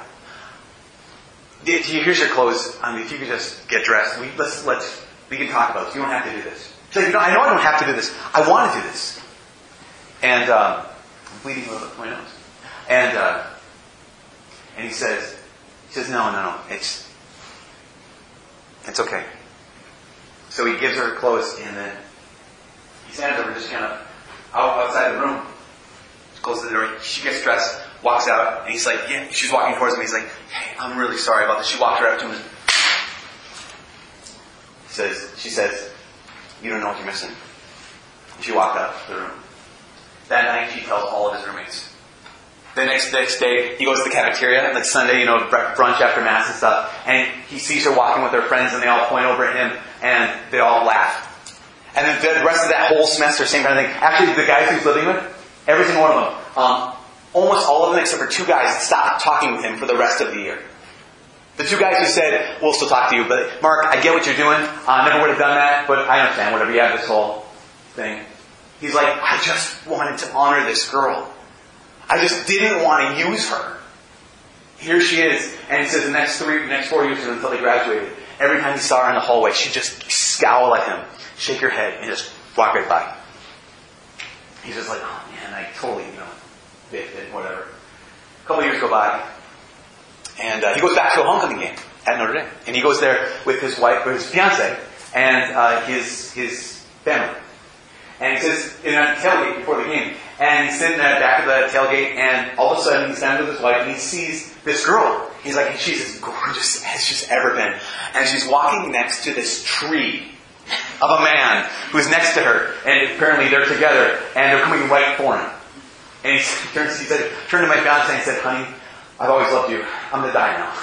Here's your clothes. I mean, if you could just get dressed, we let's let's we can talk about this. You don't have to do this. She's like, you know, I know I don't have to do this. I want to do this. And um, I'm bleeding a little bit from my nose. And uh, and he says, he says, no, no, no, it's it's okay. So he gives her her clothes, and then he stands over, just kind of out, outside the room, closes the door. She gets dressed, walks out, and he's like, yeah, she's walking towards me. He's like, hey, I'm really sorry about this. She walked right up to him. He says, she says, you don't know what you're missing. And she walked out of the room. That night, she tells all of his roommates. The next next day, he goes to the cafeteria, like Sunday, you know, brunch after Mass and stuff, and he sees her walking with her friends, and they all point over at him, and they all laugh. And then the rest of that whole semester, same kind of thing. Actually, the guys he's living with, every single one of them, um, almost all of them, except for two guys, stopped talking with him for the rest of the year. The two guys who said, we'll still talk to you, but Mark, I get what you're doing. I never would have done that, but I understand, whatever. You have this whole thing. He's like, I just wanted to honor this girl. I just didn't want to use her. Here she is. And he says the next three, next four years until they graduated, every time he saw her in the hallway, she'd just scowl at him, shake her head, and just walk right by. He's just like, oh man, I totally, you know, biffed it, whatever. A couple of years go by, and uh, he goes back to a homecoming game at Notre Dame. And he goes there with his wife, or his fiancée, and uh, his his family. And he sits in a tailgate before the game. And he's sitting at the back of the tailgate, and all of a sudden he's standing with his wife, and he sees this girl. He's like, she's as gorgeous as she's ever been. And she's walking next to this tree of a man who's next to her. And apparently they're together, and they're coming right for him. And he turns, he said, turned to my fiancée and said, honey, I've always loved you. I'm going to die now.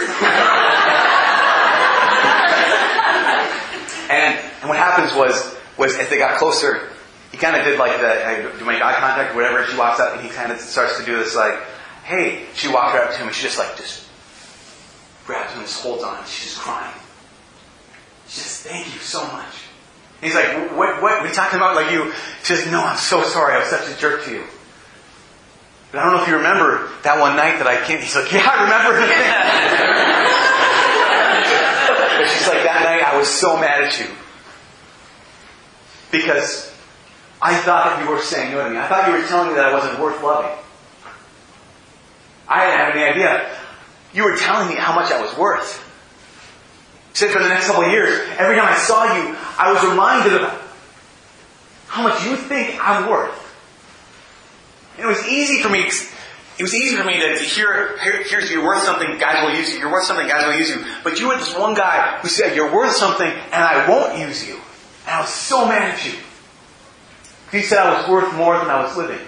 and, and what happens was, was as they got closer, he kind of did like the, I do make eye contact, whatever. She walks up and he kind of starts to do this like, hey. She walked right up to him and she just like, just grabs him and just holds on. She's just crying. She says, thank you so much. And he's like, what, what, what are you talking about? Like you? She's like, no, I'm so sorry. I was such a jerk to you. But I don't know if you remember that one night that I came. He's like, yeah, I remember. But she's like, that night I was so mad at you. Because I thought that you were saying no to me. I thought you were telling me that I wasn't worth loving. I didn't have any idea. You were telling me how much I was worth. So for the next couple of years, every time I saw you, I was reminded of how much you think I'm worth. And it was easy for me. It was easy for me to, to hear, here, here's you're worth something, guys will use you. You're worth something, guys will use you. But you were this one guy who said, you're worth something, and I won't use you. And I was so mad at you. You said I was worth more than I was living.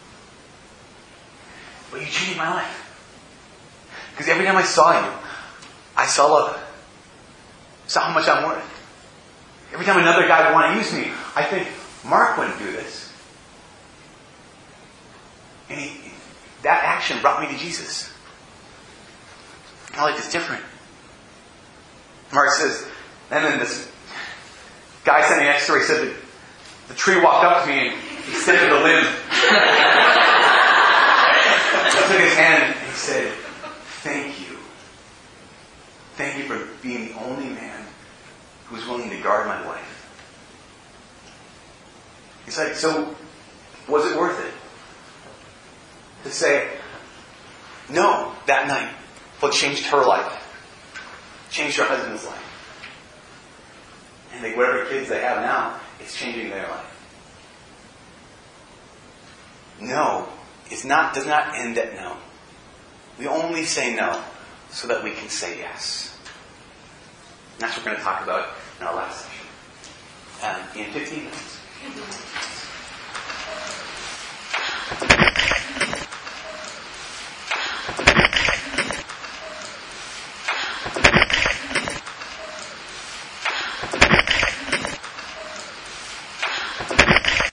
But you changed my life. Because every time I saw you, I saw love. I saw how much I'm worth. Every time another guy would want to use me, I think, Mark wouldn't do this. And he, that action brought me to Jesus. My life is different. Mark says, and then this guy standing next to her, he said that the tree walked up to me and extended a limb. I took his hand and he said, thank you. Thank you for being the only man who's willing to guard my life. He's like, so was it worth it? To say, no, that night, what changed her life, changed her husband's life. And they, whatever kids they have now, it's changing their life. No, it's not, does not end at no. We only say no so that we can say yes. And that's what we're going to talk about in our last session. Um, in fifteen minutes.